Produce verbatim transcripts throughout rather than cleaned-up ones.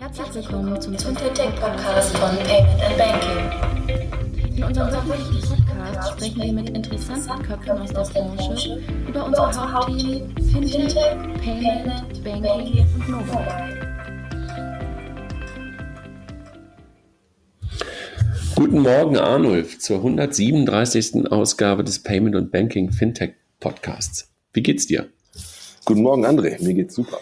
Herzlich willkommen zum Fintech-Podcast von Payment and Banking. In unserem wöchentlichen Podcast sprechen wir mit interessanten Köpfen aus der Branche über unsere Hauptthemen Fintech, Payment, Banking und Mobile. Guten Morgen, Arnulf, zur hundertsiebenunddreißigsten Ausgabe des Payment und Banking Fintech Podcasts. Wie geht's dir? Guten Morgen, André. Mir geht's super.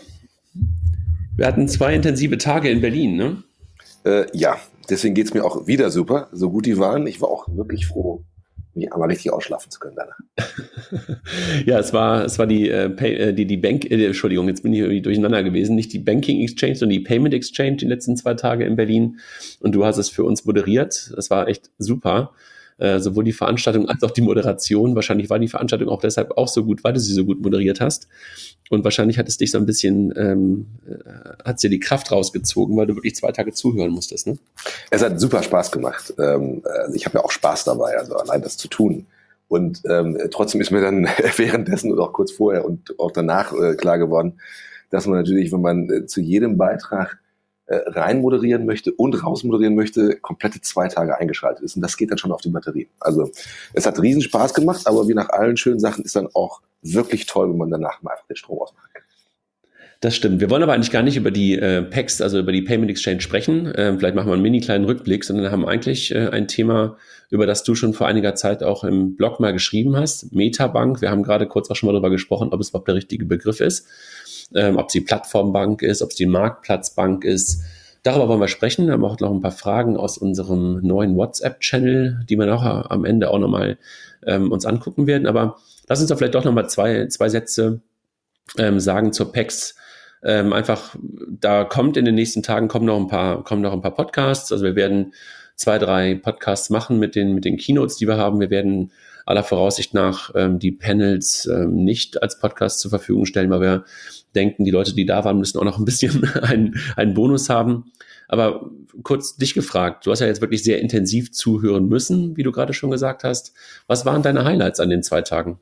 Wir hatten zwei intensive Tage in Berlin, ne? Äh, ja, deswegen geht's mir auch wieder super. So gut die waren. Ich war auch wirklich froh, mich einmal richtig ausschlafen zu können danach. Ja, es war, es war die, äh, Pay, äh, die, die Bank, äh, Entschuldigung, jetzt bin ich irgendwie durcheinander gewesen. Nicht die Banking Exchange, sondern die Payment Exchange die letzten zwei Tage in Berlin. Und du hast es für uns moderiert. Das war echt super. Äh, sowohl die Veranstaltung als auch die Moderation. Wahrscheinlich war die Veranstaltung auch deshalb auch so gut, weil du sie so gut moderiert hast. Und wahrscheinlich hat es dich so ein bisschen, ähm, hat dir die Kraft rausgezogen, weil du wirklich zwei Tage zuhören musstest, ne? Es hat super Spaß gemacht. Ähm, also ich habe ja auch Spaß dabei, also allein das zu tun. Und ähm, trotzdem ist mir dann währenddessen oder auch kurz vorher und auch danach äh, klar geworden, dass man natürlich, wenn man äh, zu jedem Beitrag äh, rein moderieren möchte und raus moderieren möchte, komplette zwei Tage eingeschaltet ist. Und das geht dann schon auf die Batterie. Also es hat riesen Spaß gemacht, aber wie nach allen schönen Sachen ist dann auch wirklich toll, wenn man danach mal einfach den Strom ausmachen kann. Das stimmt. Wir wollen aber eigentlich gar nicht über die äh, P E X, also über die Payment Exchange sprechen. Ähm, vielleicht machen wir einen mini kleinen Rückblick, sondern haben eigentlich äh, ein Thema, über das du schon vor einiger Zeit auch im Blog mal geschrieben hast, Metabank. Wir haben gerade kurz auch schon mal darüber gesprochen, ob es überhaupt der richtige Begriff ist, ähm, ob sie Plattformbank ist, ob sie Marktplatzbank ist. Darüber wollen wir sprechen. Wir haben auch noch ein paar Fragen aus unserem neuen WhatsApp-Channel, die wir auch am Ende auch nochmal ähm, uns angucken werden. Aber lass uns doch vielleicht doch nochmal zwei, zwei Sätze ähm, sagen zur P E X. Ähm, einfach, da kommt in den nächsten Tagen kommen noch ein paar, kommen noch ein paar Podcasts. Also wir werden zwei, drei Podcasts machen mit den, mit den Keynotes, die wir haben. Wir werden aller Voraussicht nach ähm, die Panels ähm, nicht als Podcast zur Verfügung stellen, weil wir denken, die Leute, die da waren, müssen auch noch ein bisschen einen, einen Bonus haben. Aber kurz dich gefragt, du hast ja jetzt wirklich sehr intensiv zuhören müssen, wie du gerade schon gesagt hast. Was waren deine Highlights an den zwei Tagen?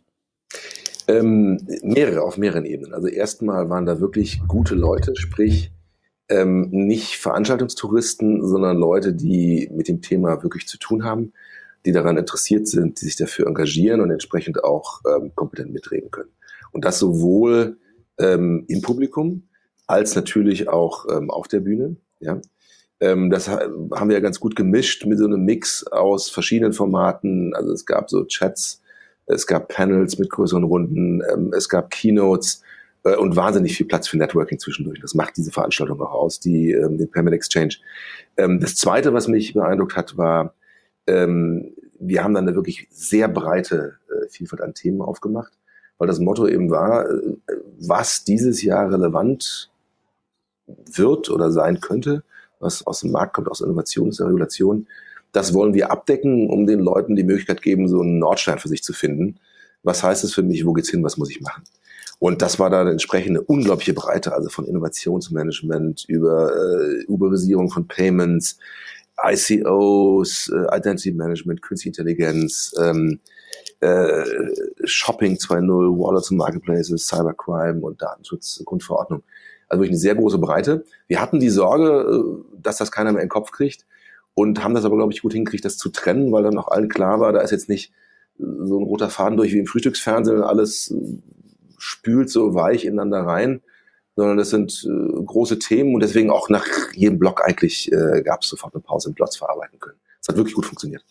Ähm, mehrere, auf mehreren Ebenen. Also erstmal waren da wirklich gute Leute, sprich ähm, nicht Veranstaltungstouristen, sondern Leute, die mit dem Thema wirklich zu tun haben, die daran interessiert sind, die sich dafür engagieren und entsprechend auch ähm, kompetent mitreden können. Und das sowohl ähm, im Publikum als natürlich auch ähm, auf der Bühne. Ja. Ähm, das ha- haben wir ja ganz gut gemischt mit so einem Mix aus verschiedenen Formaten. Also es gab so Chats, es gab Panels mit größeren Runden, ähm, es gab Keynotes äh, und wahnsinnig viel Platz für Networking zwischendurch. Das macht diese Veranstaltung auch aus, die, ähm, den Payment Exchange. Ähm, das Zweite, was mich beeindruckt hat, war, ähm, wir haben dann eine wirklich sehr breite äh, Vielfalt an Themen aufgemacht, weil das Motto eben war, äh, was dieses Jahr relevant wird oder sein könnte, was aus dem Markt kommt, aus Innovation, aus der Regulation. Das wollen wir abdecken, um den Leuten die Möglichkeit geben, so einen Nordstern für sich zu finden. Was heißt es für mich? Wo geht's hin? Was muss ich machen? Und das war dann entsprechend eine unglaubliche Breite, also von Innovationsmanagement über äh, Uberisierung von Payments, I C Os, äh, Identity Management, Künstliche Intelligenz, ähm, äh, Shopping zwei Punkt null, Wallets und Marketplaces, Cybercrime und Datenschutz, Grundverordnung. Also wirklich eine sehr große Breite. Wir hatten die Sorge, dass das keiner mehr in den Kopf kriegt. Und haben das aber, glaube ich, gut hingekriegt, das zu trennen, weil dann auch allen klar war, da ist jetzt nicht so ein roter Faden durch wie im Frühstücksfernsehen, alles spült so weich ineinander rein, sondern das sind äh, große Themen und deswegen auch nach jedem Block eigentlich äh, gab es sofort eine Pause im Blogs verarbeiten können. Es hat wirklich gut funktioniert.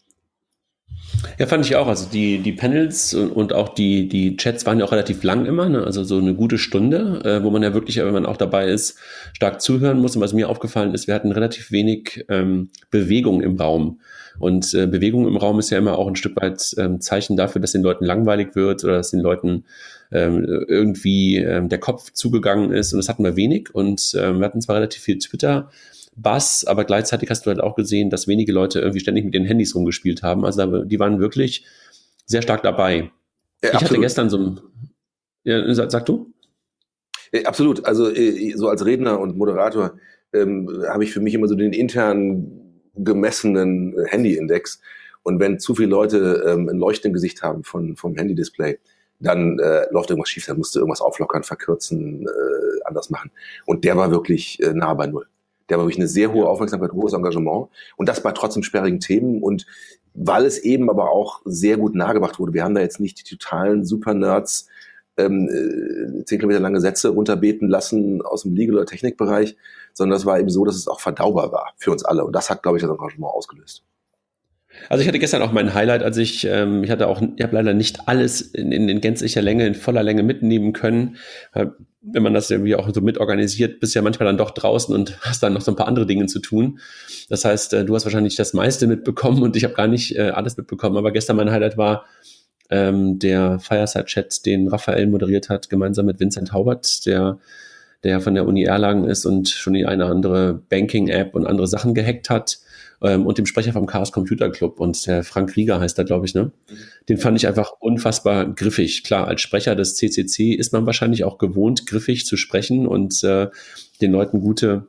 Ja, fand ich auch. Also die, die Panels und, und auch die, die Chats waren ja auch relativ lang immer, ne? Also so eine gute Stunde, äh, wo man ja wirklich, wenn man auch dabei ist, stark zuhören muss. Und was mir aufgefallen ist, wir hatten relativ wenig ähm, Bewegung im Raum. Und äh, Bewegung im Raum ist ja immer auch ein Stück weit ähm, Zeichen dafür, dass den Leuten langweilig wird oder dass den Leuten ähm, irgendwie ähm, der Kopf zugegangen ist. Und das hatten wir wenig. Und ähm, wir hatten zwar relativ viel Twitter, Bass, aber gleichzeitig hast du halt auch gesehen, dass wenige Leute irgendwie ständig mit den Handys rumgespielt haben. Also die waren wirklich sehr stark dabei. Ja, ich absolut. hatte gestern so ein... Ja, sag, sag du? Ja, absolut. Also so als Redner und Moderator ähm, habe ich für mich immer so den internen gemessenen Handy-Index. Und wenn zu viele Leute ähm, ein Leuchten im Gesicht haben von, vom Handy-Display, dann äh, läuft irgendwas schief, dann musst du irgendwas auflockern, verkürzen, äh, anders machen. Und der war wirklich äh, nah bei Null. Der hat wirklich eine sehr hohe Aufmerksamkeit, hohes Engagement und das bei trotzdem sperrigen Themen und weil es eben aber auch sehr gut nahegebracht wurde. Wir haben da jetzt nicht die totalen Super-Nerds ähm, zehn Kilometer lange Sätze runterbeten lassen aus dem Legal- oder Technikbereich, sondern das war eben so, dass es auch verdaubar war für uns alle und das hat, glaube ich, das Engagement ausgelöst. Also ich hatte gestern auch mein Highlight, als ich, ähm, ich hatte auch, ich habe leider nicht alles in, in, in gänzlicher Länge, in voller Länge mitnehmen können. Äh, wenn man das irgendwie auch so mitorganisiert, bist ja manchmal dann doch draußen und hast dann noch so ein paar andere Dinge zu tun. Das heißt, äh, du hast wahrscheinlich das meiste mitbekommen und ich habe gar nicht äh, alles mitbekommen. Aber gestern mein Highlight war ähm, der Fireside-Chat, den Raphael moderiert hat, gemeinsam mit Vincent Haubert, der der von der Uni Erlangen ist und schon die eine oder andere Banking-App und andere Sachen gehackt hat. Ähm, und dem Sprecher vom Chaos Computer Club und der Frank Rieger heißt er, glaube ich, ne? Den fand ich einfach unfassbar griffig. Klar, als Sprecher des C C C ist man wahrscheinlich auch gewohnt, griffig zu sprechen und äh, den Leuten gute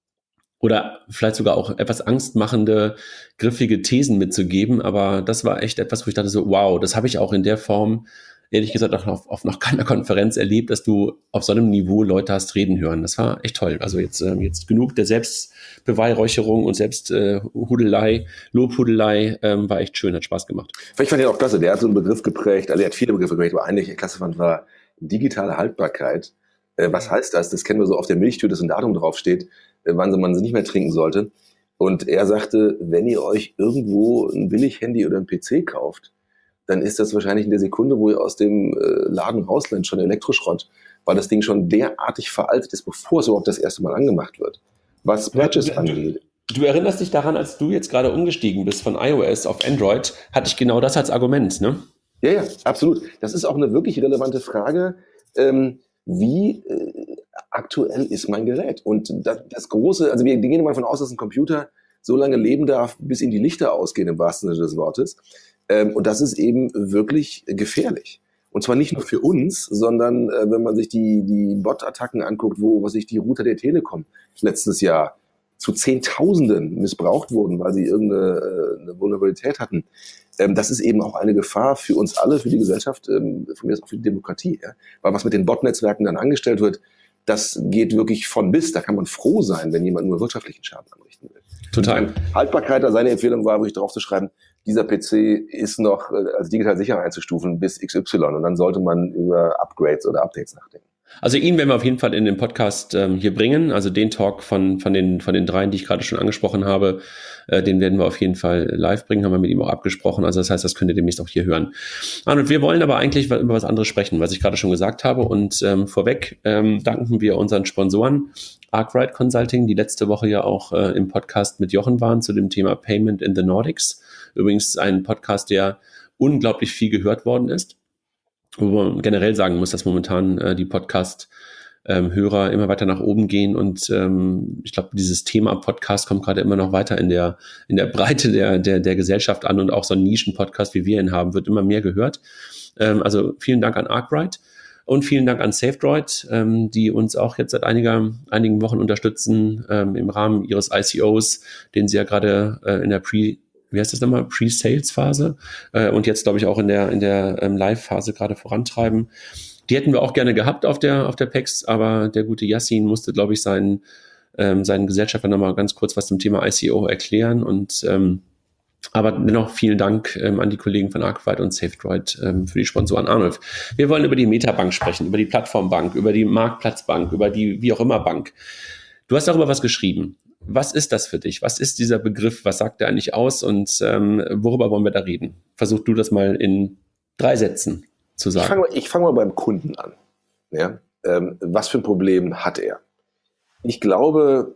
oder vielleicht sogar auch etwas angstmachende, griffige Thesen mitzugeben. Aber das war echt etwas, wo ich dachte so, wow, das habe ich auch in der Form, ehrlich gesagt, auch auf, auf noch keiner Konferenz erlebt, dass du auf so einem Niveau Leute hast reden hören. Das war echt toll. Also jetzt, ähm, jetzt genug der Selbstbeweihräucherung und Selbsthudelei, äh, Lobhudelei, ähm, war echt schön, hat Spaß gemacht. Ich fand ihn auch klasse. Der hat so einen Begriff geprägt, also er hat viele Begriffe geprägt, aber eigentlich klasse fand war digitale Haltbarkeit. Äh, was heißt das? Das kennen wir so auf der Milchtüte, dass ein Datum draufsteht, äh, wann man sie nicht mehr trinken sollte. Und er sagte, wenn ihr euch irgendwo ein Billig-Handy oder ein P C kauft, dann ist das wahrscheinlich in der Sekunde, wo ihr aus dem äh, Laden rausrennt, schon Elektroschrott, weil das Ding schon derartig veraltet ist, bevor es überhaupt das erste Mal angemacht wird. Was Patches angeht. Du erinnerst dich daran, als du jetzt gerade umgestiegen bist von iOS auf Android, hatte ich genau das als Argument, ne? Ja, ja, absolut. Das ist auch eine wirklich relevante Frage. Ähm, wie äh, aktuell ist mein Gerät? Und das, das Große, also wir gehen mal davon aus, dass ein Computer so lange leben darf, bis ihm die Lichter ausgehen, im wahrsten Sinne des Wortes. Ähm, und das ist eben wirklich gefährlich. Und zwar nicht nur für uns, sondern äh, wenn man sich die, die Bot-Attacken anguckt, wo was sich die Router der Telekom letztes Jahr zu Zehntausenden missbraucht wurden, weil sie irgendeine äh, eine Vulnerabilität hatten. Ähm, das ist eben auch eine Gefahr für uns alle, für die Gesellschaft, ähm, von mir ist auch für die Demokratie. Ja? Weil was mit den Bot-Netzwerken dann angestellt wird, das geht wirklich von bis. Da kann man froh sein, wenn jemand nur wirtschaftlichen Schaden anrichten will. Total. Haltbarkeit, da seine Empfehlung war, wirklich drauf zu schreiben, dieser P C ist noch äh, als digital sicher einzustufen bis X Y und dann sollte man über Upgrades oder Updates nachdenken. Also ihn werden wir auf jeden Fall in den Podcast ähm, hier bringen, also den Talk von von den von den dreien, die ich gerade schon angesprochen habe, äh, den werden wir auf jeden Fall live bringen, haben wir mit ihm auch abgesprochen, also das heißt, das könnt ihr demnächst auch hier hören. Und wir wollen aber eigentlich über was anderes sprechen, was ich gerade schon gesagt habe und ähm, vorweg ähm, danken wir unseren Sponsoren, Arkwright Consulting, die letzte Woche ja auch äh, im Podcast mit Jochen waren zu dem Thema Payment in the Nordics. Übrigens ein Podcast, der unglaublich viel gehört worden ist, wo man generell sagen muss, dass momentan äh, die Podcast-Hörer ähm, immer weiter nach oben gehen und ähm, ich glaube, dieses Thema Podcast kommt gerade immer noch weiter in der in der Breite der der der Gesellschaft an und auch so ein Nischen-Podcast, wie wir ihn haben, wird immer mehr gehört. Ähm, also vielen Dank an Arkwright. Und vielen Dank an SafeDroid, ähm, die uns auch jetzt seit einiger, einigen Wochen unterstützen ähm, im Rahmen ihres I C Os, den sie ja gerade äh, in der Pre, wie heißt das nochmal, Pre-Sales-Phase äh, und jetzt, glaube ich, auch in der, in der ähm, Live-Phase gerade vorantreiben. Die hätten wir auch gerne gehabt auf der, auf der PEX, aber der gute Yassin musste, glaube ich, seinen, ähm, seinen Gesellschafter nochmal ganz kurz was zum Thema I C O erklären und ähm, aber dennoch vielen Dank ähm, an die Kollegen von Arkwright und SafeDroid ähm, für die Sponsoren. Arnulf, wir wollen über die Metabank sprechen, über die Plattformbank, über die Marktplatzbank, über die wie auch immer Bank. Du hast darüber was geschrieben. Was ist das für dich? Was ist dieser Begriff? Was sagt er eigentlich aus? Und ähm, worüber wollen wir da reden? Versuch du das mal in drei Sätzen zu sagen. Ich fange mal, fang mal beim Kunden an. Ja? Ähm, was für ein Problem hat er? Ich glaube,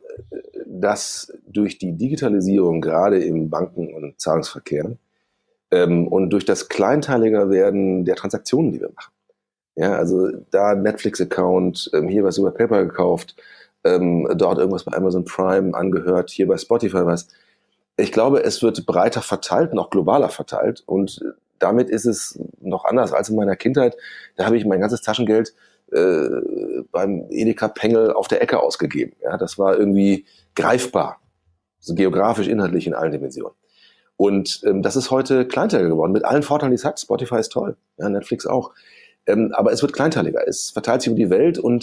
dass durch die Digitalisierung, gerade im Banken- und Zahlungsverkehr, ähm, und durch das kleinteiliger werden der Transaktionen, die wir machen. Ja, also da Netflix-Account, ähm, hier was über PayPal gekauft, ähm, dort irgendwas bei Amazon Prime angehört, hier bei Spotify was. Ich glaube, es wird breiter verteilt, noch globaler verteilt und damit ist es noch anders als in meiner Kindheit. Da habe ich mein ganzes Taschengeld äh, beim Edeka Pengel auf der Ecke ausgegeben. Ja, das war irgendwie greifbar, so geografisch, inhaltlich in allen Dimensionen. Und ähm, das ist heute kleinteiliger geworden, mit allen Vorteilen, die es hat. Spotify ist toll, ja, Netflix auch. Ähm, aber es wird kleinteiliger, es verteilt sich über die Welt und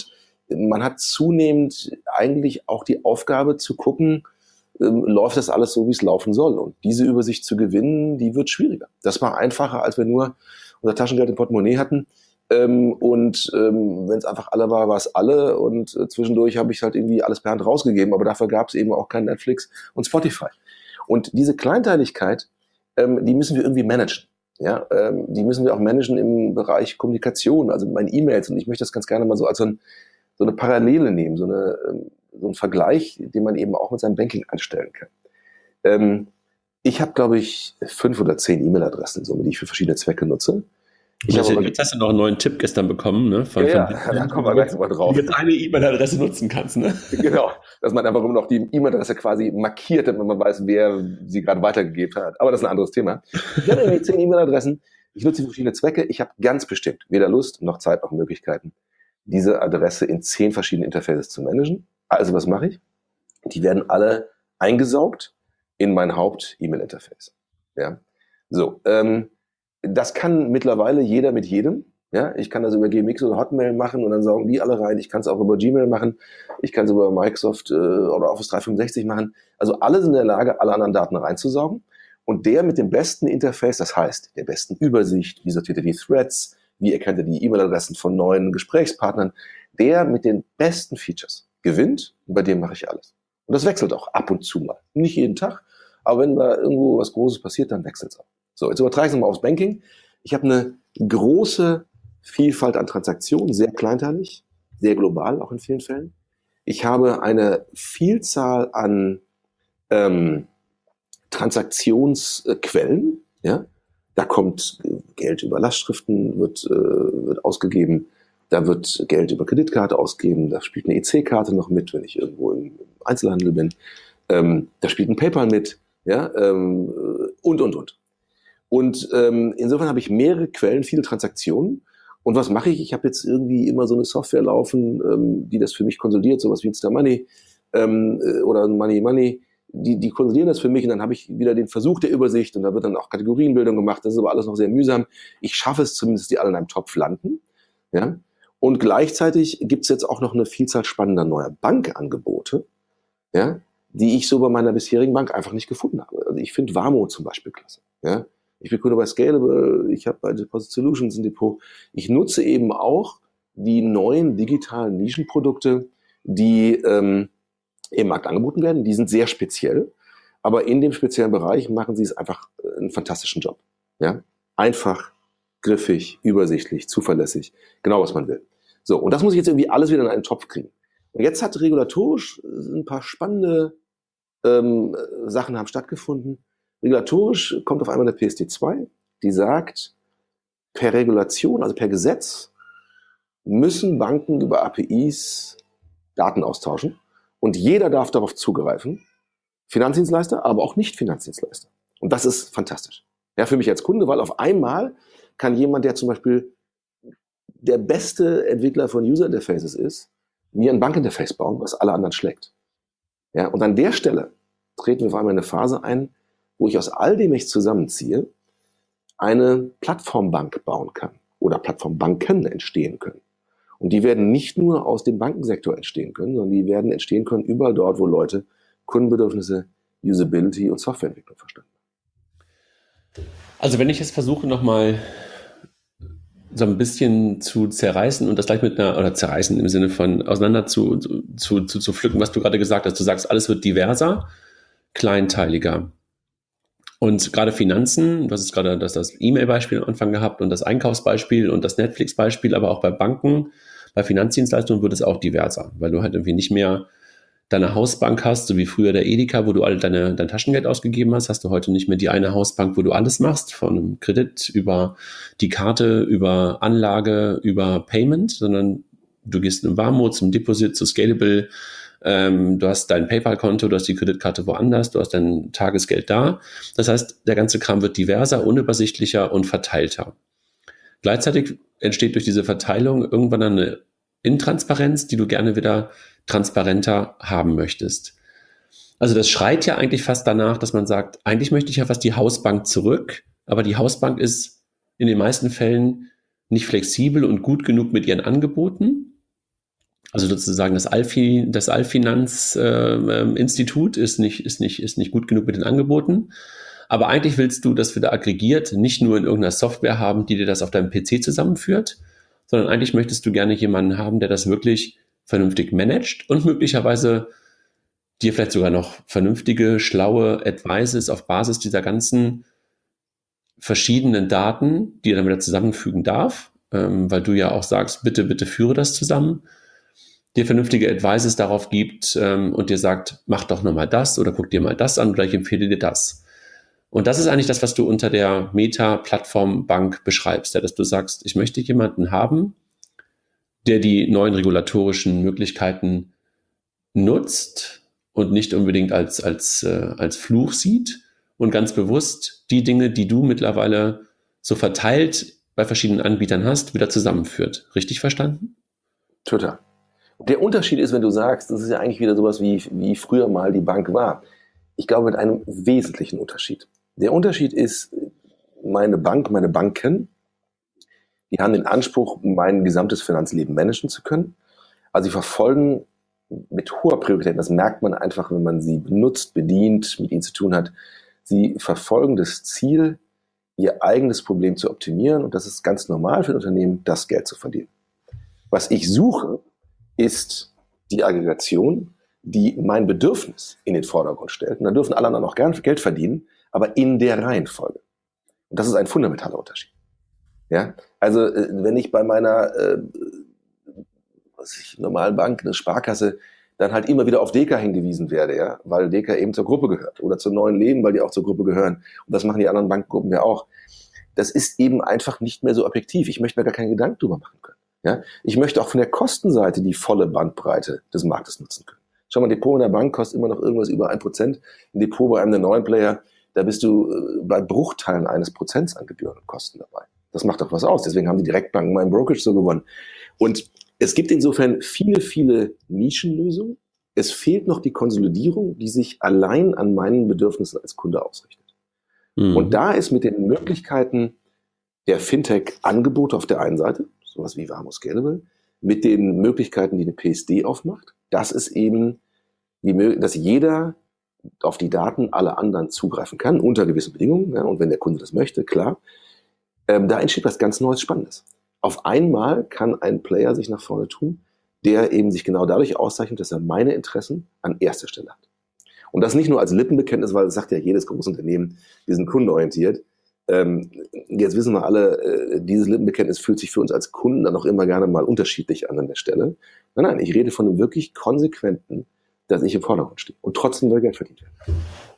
man hat zunehmend eigentlich auch die Aufgabe zu gucken, ähm, läuft das alles so, wie es laufen soll. Und diese Übersicht zu gewinnen, die wird schwieriger. Das war einfacher, als wir nur unser Taschengeld im Portemonnaie hatten. Ähm, und ähm, wenn es einfach alle war, war es alle. Und äh, zwischendurch habe ich halt irgendwie alles per Hand rausgegeben. Aber dafür gab es eben auch kein Netflix und Spotify. Und diese Kleinteiligkeit, ähm, die müssen wir irgendwie managen. Ja, ähm, die müssen wir auch managen im Bereich Kommunikation, also mit meinen E-Mails. Und ich möchte das ganz gerne mal so als so, ein, so eine Parallele nehmen, so, eine, ähm, so ein Vergleich, den man eben auch mit seinem Banking anstellen kann. Ähm, ich habe, glaube ich, fünf oder zehn E-Mail-Adressen, so, die ich für verschiedene Zwecke nutze. Ich jetzt, aber, jetzt hast du noch einen neuen Tipp gestern bekommen, ne? Von, ja, von ja, da kommen wir gleich mal drauf. Wie du jetzt eine E-Mail-Adresse nutzen kannst, ne? Genau, dass man einfach immer noch die E-Mail-Adresse quasi markiert, damit man weiß, wer sie gerade weitergegeben hat. Aber das ist ein anderes Thema. Ich habe irgendwie zehn E-Mail-Adressen. Ich nutze sie für verschiedene Zwecke. Ich habe ganz bestimmt weder Lust noch Zeit noch Möglichkeiten, diese Adresse in zehn verschiedenen Interfaces zu managen. Also was mache ich? Die werden alle eingesaugt in mein Haupt-E-Mail-Interface. Ja, so. Ähm, das kann mittlerweile jeder mit jedem. Ja, ich kann das über G M X oder Hotmail machen und dann saugen die alle rein. Ich kann es auch über Gmail machen. Ich kann es über Microsoft äh, oder Office dreihundertfünfundsechzig machen. Also alle sind in der Lage, alle anderen Daten reinzusaugen. Und der mit dem besten Interface, das heißt, der besten Übersicht, wie sortiert er die Threads, wie erkennt er die E-Mail-Adressen von neuen Gesprächspartnern, der mit den besten Features gewinnt. Und bei dem mache ich alles. Und das wechselt auch ab und zu mal. Nicht jeden Tag, aber wenn da irgendwo was Großes passiert, dann wechselt es auch. So, jetzt übertrage ich es mal aufs Banking. Ich habe eine große Vielfalt an Transaktionen, sehr kleinteilig, sehr global, auch in vielen Fällen. Ich habe eine Vielzahl an ähm, Transaktionsquellen, ja. Da kommt Geld über Lastschriften, wird, äh, wird ausgegeben, da wird Geld über Kreditkarte ausgegeben, da spielt eine E C-Karte noch mit, wenn ich irgendwo im Einzelhandel bin, ähm, da spielt ein PayPal mit, ja, ähm, und, und, und. Und ähm, insofern habe ich mehrere Quellen, viele Transaktionen. Und was mache ich? Ich habe jetzt irgendwie immer so eine Software laufen, ähm, die das für mich konsolidiert, sowas wie Instamoney ähm, oder Money Money. Die, die konsolidieren das für mich und dann habe ich wieder den Versuch der Übersicht und da wird dann auch Kategorienbildung gemacht. Das ist aber alles noch sehr mühsam. Ich schaffe es zumindest, die alle in einem Topf landen. Ja? Und gleichzeitig gibt es jetzt auch noch eine Vielzahl spannender neuer Bankangebote, ja, die ich so bei meiner bisherigen Bank einfach nicht gefunden habe. Also ich finde Vamo zum Beispiel klasse. Ja? Ich bin Kunde bei Scalable, ich habe bei Deposit Solutions ein Depot. Ich nutze eben auch die neuen digitalen Nischenprodukte, die ähm, im Markt angeboten werden. Die sind sehr speziell, aber in dem speziellen Bereich machen sie es einfach einen fantastischen Job. Ja? Einfach, griffig, übersichtlich, zuverlässig, genau was man will. So, und das muss ich jetzt irgendwie alles wieder in einen Topf kriegen. Und jetzt hat regulatorisch ein paar spannende ähm, Sachen haben stattgefunden. Regulatorisch kommt auf einmal eine P S D zwei, die sagt, per Regulation, also per Gesetz, müssen Banken über A P Is Daten austauschen und jeder darf darauf zugreifen. Finanzdienstleister, aber auch Nicht-Finanzdienstleister. Und das ist fantastisch. Ja, für mich als Kunde, weil auf einmal kann jemand, der zum Beispiel der beste Entwickler von User Interfaces ist, mir ein Bankinterface bauen, was alle anderen schlägt. Ja, und an der Stelle treten wir auf einmal in eine Phase ein, wo ich aus all dem ich zusammenziehe, eine Plattformbank bauen kann oder Plattformbanken entstehen können. Und die werden nicht nur aus dem Bankensektor entstehen können, sondern die werden entstehen können überall dort, wo Leute Kundenbedürfnisse, Usability und Softwareentwicklung verstanden haben. Also wenn ich jetzt versuche nochmal so ein bisschen zu zerreißen und das gleich mit einer, oder zerreißen im Sinne von auseinander zu, zu, zu, zu pflücken, was du gerade gesagt hast. Du sagst, alles wird diverser, kleinteiliger. Und gerade Finanzen, du hast jetzt gerade das, das E-Mail-Beispiel am Anfang gehabt und das Einkaufsbeispiel und das Netflix-Beispiel, aber auch bei Banken, bei Finanzdienstleistungen wird es auch diverser, weil du halt irgendwie nicht mehr deine Hausbank hast, so wie früher der Edeka, wo du alle deine, dein Taschengeld ausgegeben hast, hast du heute nicht mehr die eine Hausbank, wo du alles machst, von einem Kredit über die Karte, über Anlage, über Payment, sondern du gehst in Vamo, zum Deposit, zu Scalable, ähm, du hast dein PayPal-Konto, du hast die Kreditkarte woanders, du hast dein Tagesgeld da. Das heißt, der ganze Kram wird diverser, unübersichtlicher und verteilter. Gleichzeitig entsteht durch diese Verteilung irgendwann eine Intransparenz, die du gerne wieder transparenter haben möchtest. Also das schreit ja eigentlich fast danach, dass man sagt, eigentlich möchte ich ja fast die Hausbank zurück, aber die Hausbank ist in den meisten Fällen nicht flexibel und gut genug mit ihren Angeboten. Also sozusagen das Alfi, das Alfinanz-Institut äh, ist nicht, ist nicht, ist nicht gut genug mit den Angeboten. Aber eigentlich willst du das wieder aggregiert, nicht nur in irgendeiner Software haben, die dir das auf deinem P C zusammenführt, sondern eigentlich möchtest du gerne jemanden haben, der das wirklich vernünftig managt und möglicherweise dir vielleicht sogar noch vernünftige, schlaue Advices auf Basis dieser ganzen verschiedenen Daten, die er dann wieder zusammenfügen darf, ähm, weil du ja auch sagst, bitte, bitte führe das zusammen, dir vernünftige Advices darauf gibt ähm, und dir sagt, mach doch nochmal das oder guck dir mal das an oder ich empfehle dir das. Und das ist eigentlich das, was du unter der Meta-Plattform-Bank beschreibst, ja, dass du sagst, ich möchte jemanden haben, der die neuen regulatorischen Möglichkeiten nutzt und nicht unbedingt als, als, äh, als Fluch sieht und ganz bewusst die Dinge, die du mittlerweile so verteilt bei verschiedenen Anbietern hast, wieder zusammenführt. Richtig verstanden? Total. Der Unterschied ist, wenn du sagst, das ist ja eigentlich wieder sowas, wie, wie früher mal die Bank war. Ich glaube, mit einem wesentlichen Unterschied. Der Unterschied ist, meine Bank, meine Banken, die haben den Anspruch, mein gesamtes Finanzleben managen zu können. Also sie verfolgen mit hoher Priorität, das merkt man einfach, wenn man sie benutzt, bedient, mit ihnen zu tun hat, sie verfolgen das Ziel, ihr eigenes Problem zu optimieren und das ist ganz normal für ein Unternehmen, das Geld zu verdienen. Was ich suche, ist die Aggregation, die mein Bedürfnis in den Vordergrund stellt. Und dann dürfen alle anderen auch gern Geld verdienen, aber in der Reihenfolge. Und das ist ein fundamentaler Unterschied. Ja, also wenn ich bei meiner äh, was ich, normalen Bank, eine Sparkasse, dann halt immer wieder auf Deka hingewiesen werde, ja, weil Deka eben zur Gruppe gehört oder zur Neuen Leben, weil die auch zur Gruppe gehören. Und das machen die anderen Bankengruppen ja auch. Das ist eben einfach nicht mehr so objektiv. Ich möchte mir gar keinen Gedanken drüber machen können. Ja, ich möchte auch von der Kostenseite die volle Bandbreite des Marktes nutzen können. Schau mal, ein Depot in der Bank kostet immer noch irgendwas über ein Prozent. Ein Depot bei einem der neuen Player, da bist du bei Bruchteilen eines Prozents an Gebühren und Kosten dabei. Das macht doch was aus. Deswegen haben die Direktbanken meinen Brokerage so gewonnen. Und es gibt insofern viele, viele Nischenlösungen. Es fehlt noch die Konsolidierung, die sich allein an meinen Bedürfnissen als Kunde ausrichtet. Mhm. Und da ist mit den Möglichkeiten der Fintech-Angebote auf der einen Seite, sowas wie Vamo Scalable, mit den Möglichkeiten, die eine P S D aufmacht, das ist eben, die, dass jeder auf die Daten aller anderen zugreifen kann, unter gewissen Bedingungen, ja, und wenn der Kunde das möchte, klar. Ähm, da entsteht was ganz Neues, Spannendes. Auf einmal kann ein Player sich nach vorne tun, der eben sich genau dadurch auszeichnet, dass er meine Interessen an erster Stelle hat. Und das nicht nur als Lippenbekenntnis, weil das sagt ja jedes große Unternehmen, wir sind kundenorientiert. Ähm, jetzt wissen wir alle, äh, dieses Lippenbekenntnis fühlt sich für uns als Kunden dann auch immer gerne mal unterschiedlich an an der Stelle. Nein, nein, ich rede von einem wirklich konsequenten, dass ich im Vordergrund stehe und trotzdem soll Geld verdient werden.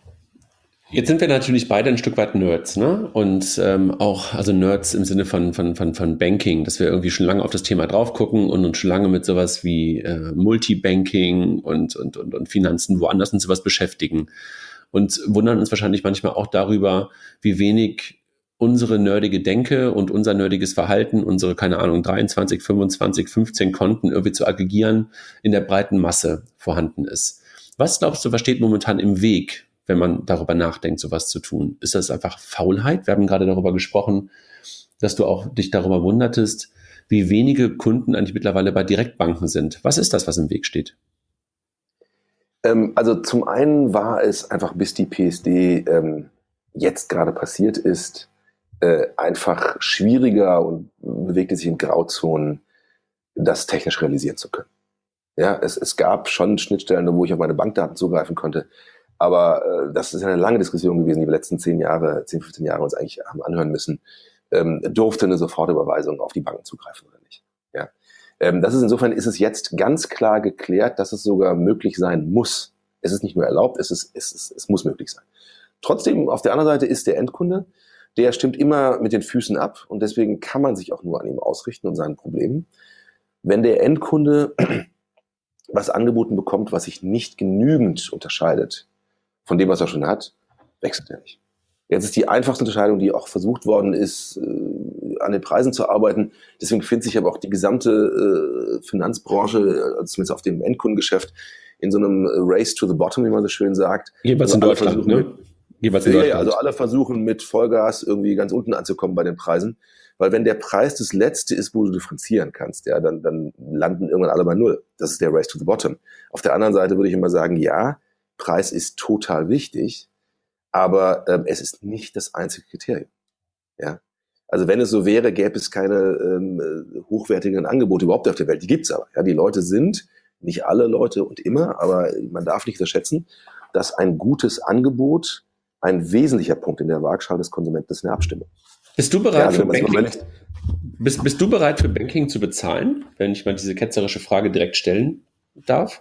Jetzt sind wir natürlich beide ein Stück weit Nerds, ne? Und ähm, auch, also Nerds im Sinne von, von, von, von Banking, dass wir irgendwie schon lange auf das Thema drauf gucken und uns schon lange mit sowas wie äh, Multibanking und, und, und, und Finanzen woanders und sowas beschäftigen. Und wundern uns wahrscheinlich manchmal auch darüber, wie wenig unsere nerdige Denke und unser nerdiges Verhalten, unsere, keine Ahnung, dreiundzwanzig, fünfundzwanzig, fünfzehn Konten irgendwie zu aggregieren, in der breiten Masse vorhanden ist. Was glaubst du, was steht momentan im Weg, wenn man darüber nachdenkt, sowas zu tun? Ist das einfach Faulheit? Wir haben gerade darüber gesprochen, dass du auch dich darüber wundertest, wie wenige Kunden eigentlich mittlerweile bei Direktbanken sind. Was ist das, was im Weg steht? Ähm, also zum einen war es einfach, bis die P S D ähm, jetzt gerade passiert ist, äh, einfach schwieriger und bewegte sich in Grauzonen, das technisch realisieren zu können. Ja, es, es gab schon Schnittstellen, wo ich auf meine Bankdaten zugreifen konnte. Aber äh, das ist eine lange Diskussion gewesen, die wir letzten zehn Jahre, zehn, fünfzehn Jahre uns eigentlich haben anhören müssen. Ähm, durfte eine Sofortüberweisung auf die Banken zugreifen oder nicht? Ja. Ähm, das ist insofern ist es jetzt ganz klar geklärt, dass es sogar möglich sein muss. Es ist nicht nur erlaubt, es ist, es ist, es muss möglich sein. Trotzdem, auf der anderen Seite ist der Endkunde, der stimmt immer mit den Füßen ab und deswegen kann man sich auch nur an ihm ausrichten und seinen Problemen. Wenn der Endkunde was angeboten bekommt, was sich nicht genügend unterscheidet von dem, was er schon hat, wechselt er nicht. Jetzt ist die einfachste Unterscheidung, die auch versucht worden ist, äh, an den Preisen zu arbeiten. Deswegen findet sich aber auch die gesamte äh, Finanzbranche, also zumindest auf dem Endkundengeschäft, in so einem Race to the Bottom, wie man so schön sagt. Jeweils also in Deutschland, ne? Jeweils in Deutschland. Also alle versuchen mit Vollgas irgendwie ganz unten anzukommen bei den Preisen. Weil wenn der Preis das Letzte ist, wo du differenzieren kannst, ja, dann, dann landen irgendwann alle bei Null. Das ist der Race to the Bottom. Auf der anderen Seite würde ich immer sagen, ja, Preis ist total wichtig, aber ähm, es ist nicht das einzige Kriterium. Ja? Also wenn es so wäre, gäbe es keine ähm, hochwertigen Angebote überhaupt auf der Welt. Die gibt's aber. Ja? Die Leute sind, nicht alle Leute und immer, aber man darf nicht unterschätzen, dass ein gutes Angebot ein wesentlicher Punkt in der Waagschale des Konsumenten ist, eine Abstimmung. Bist du bereit, Ja, also für wenn man Banking, sich überlegt- bist, bist du bereit für Banking zu bezahlen, wenn ich mal diese ketzerische Frage direkt stellen darf?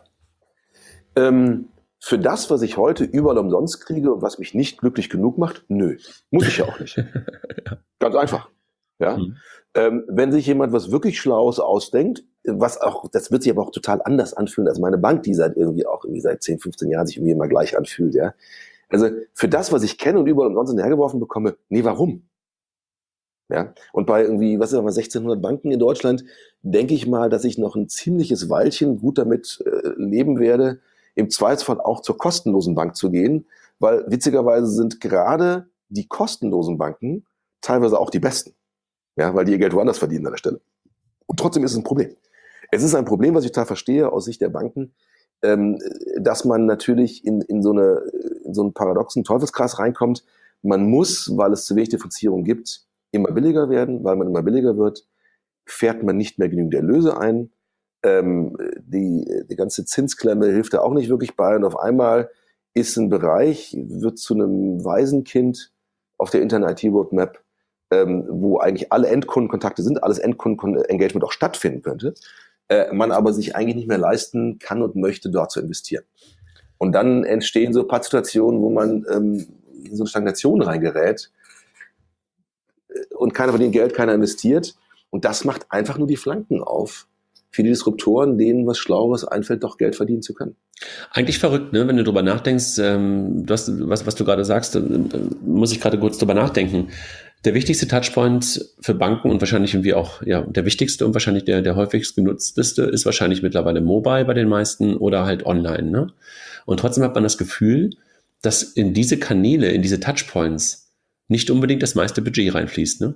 Ähm, für das, was ich heute überall umsonst kriege und was mich nicht glücklich genug macht, nö. Muss ich ja auch nicht. Ganz einfach. Ja. Mhm. Ähm, wenn sich jemand was wirklich Schlaues ausdenkt, was auch, das wird sich aber auch total anders anfühlen als meine Bank, die seit irgendwie auch irgendwie seit zehn, fünfzehn Jahren sich irgendwie immer gleich anfühlt, ja. Also für das, was ich kenne und überall umsonst hinterhergeworfen bekomme, nee, warum? Ja. Und bei irgendwie, was ist das, sechzehnhundert Banken in Deutschland, denke ich mal, dass ich noch ein ziemliches Weilchen gut damit äh, leben werde, im Zweifelsfall auch zur kostenlosen Bank zu gehen, weil witzigerweise sind gerade die kostenlosen Banken teilweise auch die besten. Ja, weil die ihr Geld woanders verdienen an der Stelle. Und trotzdem ist es ein Problem. Es ist ein Problem, was ich total verstehe aus Sicht der Banken, ähm, dass man natürlich in, in, so eine, in so einen paradoxen Teufelskreis reinkommt. Man muss, weil es zu wenig Differenzierung gibt, immer billiger werden. Weil man immer billiger wird, fährt man nicht mehr genügend Erlöse ein. Ähm, die, die ganze Zinsklemme hilft da auch nicht wirklich bei. Und auf einmal ist ein Bereich, wird zu einem Waisenkind auf der internen I T-Roadmap, ähm, wo eigentlich alle Endkundenkontakte sind, alles Endkunden-Engagement auch stattfinden könnte, äh, man aber sich eigentlich nicht mehr leisten kann und möchte, dort zu investieren. Und dann entstehen so ein paar Situationen, wo man ähm, in so eine Stagnation reingerät und keiner verdient Geld, keiner investiert. Und das macht einfach nur die Flanken auf für die Disruptoren, denen was Schlaueres einfällt, doch Geld verdienen zu können. Eigentlich verrückt, ne? Wenn du drüber nachdenkst, ähm, du hast, was, was du gerade sagst, äh, muss ich gerade kurz drüber nachdenken. Der wichtigste Touchpoint für Banken und wahrscheinlich irgendwie auch, ja, der wichtigste und wahrscheinlich der, der häufigst genutzteste ist wahrscheinlich mittlerweile Mobile bei den meisten oder halt online, ne? Und trotzdem hat man das Gefühl, dass in diese Kanäle, in diese Touchpoints nicht unbedingt das meiste Budget reinfließt, ne?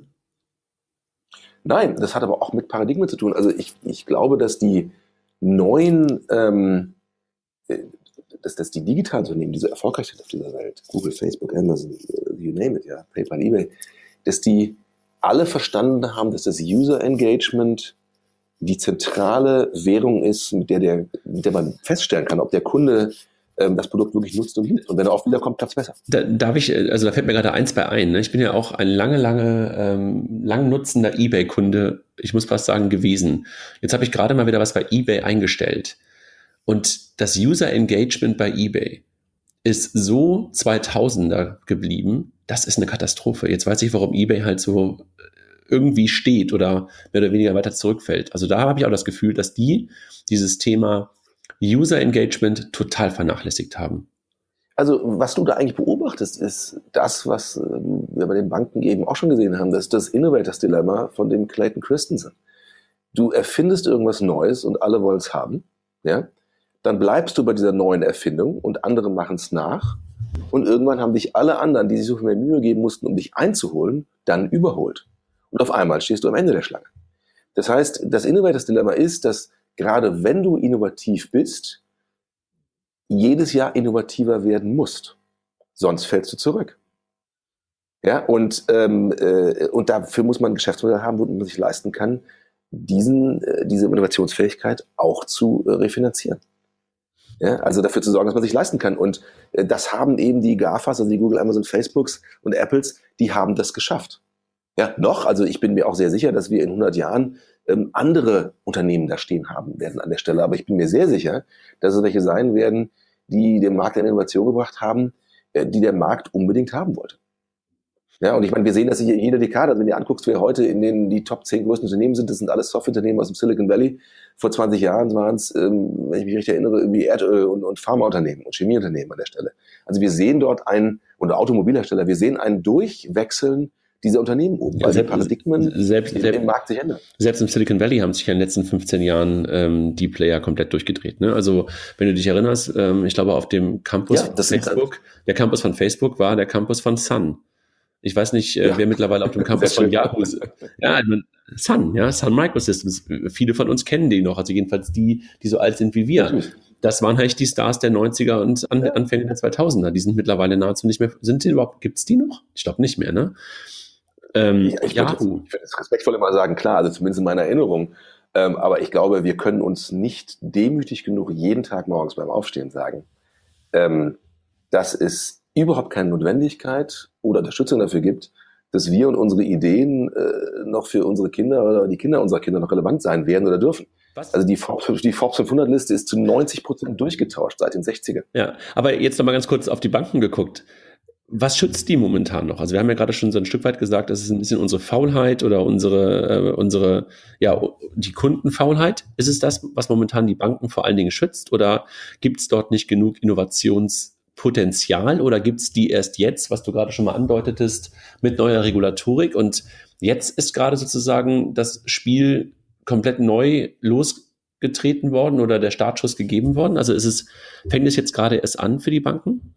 Nein, das hat aber auch mit Paradigmen zu tun. Also ich, ich glaube, dass die neuen, ähm, dass, dass die digitalen Unternehmen, die so erfolgreich sind auf dieser Welt, Google, Facebook, Amazon, you name it, ja, PayPal, eBay, dass die alle verstanden haben, dass das User Engagement die zentrale Währung ist, mit der, der, mit der man feststellen kann, ob der Kunde ähm, das Produkt wirklich nutzt und liebt. Und wenn er oft wiederkommt, klappt es besser. Da, darf ich, also da fällt mir gerade eins bei ein. Ne? Ich bin ja auch ein lange, lange, ähm, lang nutzender eBay-Kunde, ich muss fast sagen, gewesen. Jetzt habe ich gerade mal wieder was bei eBay eingestellt. Und das User Engagement bei eBay ist so zweitausender geblieben, das ist eine Katastrophe. Jetzt weiß ich, warum eBay halt so irgendwie steht oder mehr oder weniger weiter zurückfällt. Also da habe ich auch das Gefühl, dass die dieses Thema User Engagement total vernachlässigt haben. Also was du da eigentlich beobachtest, ist das, was wir bei den Banken eben auch schon gesehen haben, das ist das Innovators Dilemma von dem Clayton Christensen. Du erfindest irgendwas Neues und alle wollen es haben, ja? Dann bleibst du bei dieser neuen Erfindung und andere machen es nach und irgendwann haben dich alle anderen, die sich so viel mehr Mühe geben mussten, um dich einzuholen, dann überholt. Und auf einmal stehst du am Ende der Schlange. Das heißt, das Innovators Dilemma ist, dass gerade wenn du innovativ bist, jedes Jahr innovativer werden musst. Sonst fällst du zurück. Ja, und, ähm, äh, und dafür muss man ein Geschäftsmodell haben, wo man sich leisten kann, diesen, äh, diese Innovationsfähigkeit auch zu äh, refinanzieren. Ja, also dafür zu sorgen, dass man sich leisten kann. Und äh, das haben eben die GAFAs, also die Google, Amazon, Facebooks und Apples, die haben das geschafft. Ja, noch, also ich bin mir auch sehr sicher, dass wir in hundert Jahren ähm, andere Unternehmen da stehen haben werden an der Stelle. Aber ich bin mir sehr sicher, dass es welche sein werden, die den Markt eine Innovation gebracht haben, äh, die der Markt unbedingt haben wollte. Ja, und ich meine, wir sehen das hier in jeder Dekade. Also wenn du dir anguckst, wer heute in den die Top zehn größten Unternehmen sind, das sind alles Softwareunternehmen aus dem Silicon Valley. Vor zwanzig Jahren waren es, ähm, wenn ich mich richtig erinnere, irgendwie Erdöl- und, und Pharmaunternehmen und Chemieunternehmen an der Stelle. Also wir sehen dort ein, oder Automobilhersteller, wir sehen ein Durchwechseln dieser Unternehmen oben, weil Ja, die Paradigmen selbst, im selbst, Markt sich ändern. selbst im Silicon Valley haben sich in den letzten fünfzehn Jahren ähm, die Player komplett durchgedreht. Ne? Also wenn du dich erinnerst, ähm, ich glaube auf dem Campus Ja, von das sind Facebook, der Campus von Facebook war der Campus von Sun. Ich weiß nicht, äh, Ja. wer mittlerweile auf dem Campus Sehr von schön. Yahoo ist. Ja, ich mein, Sun, ja, Sun Microsystems. Viele von uns kennen die noch, also jedenfalls die, die so alt sind wie wir. Natürlich. Das waren eigentlich die Stars der neunziger und an, Ja. Anfänge der zweitausender. Die sind mittlerweile nahezu nicht mehr. Sind die überhaupt, gibt's die noch? Ich glaube nicht mehr, ne? Ähm, Ja, ich würde jetzt, Yahoo. ich würde jetzt respektvoll immer sagen, klar, also zumindest in meiner Erinnerung. Ähm, aber ich glaube, wir können uns nicht demütig genug jeden Tag morgens beim Aufstehen sagen, ähm, dass es überhaupt keine Notwendigkeit oder Unterstützung dafür gibt, dass wir und unsere Ideen äh, noch für unsere Kinder oder die Kinder unserer Kinder noch relevant sein werden oder dürfen. Was? Also die Forbes, die Forbes fünfhundert-Liste ist zu neunzig Prozent durchgetauscht seit den sechzigern. Ja, aber jetzt noch mal ganz kurz auf die Banken geguckt. Was schützt die momentan noch? Also wir haben ja gerade schon so ein Stück weit gesagt, das ist ein bisschen unsere Faulheit oder unsere, äh, unsere, ja, die Kundenfaulheit. Ist es das, was momentan die Banken vor allen Dingen schützt? Oder gibt es dort nicht genug Innovationspotenzial? Oder gibt es die erst jetzt, was du gerade schon mal andeutetest, mit neuer Regulatorik? Und jetzt ist gerade sozusagen das Spiel komplett neu losgetreten worden oder der Startschuss gegeben worden? Also ist es, fängt es jetzt gerade erst an für die Banken?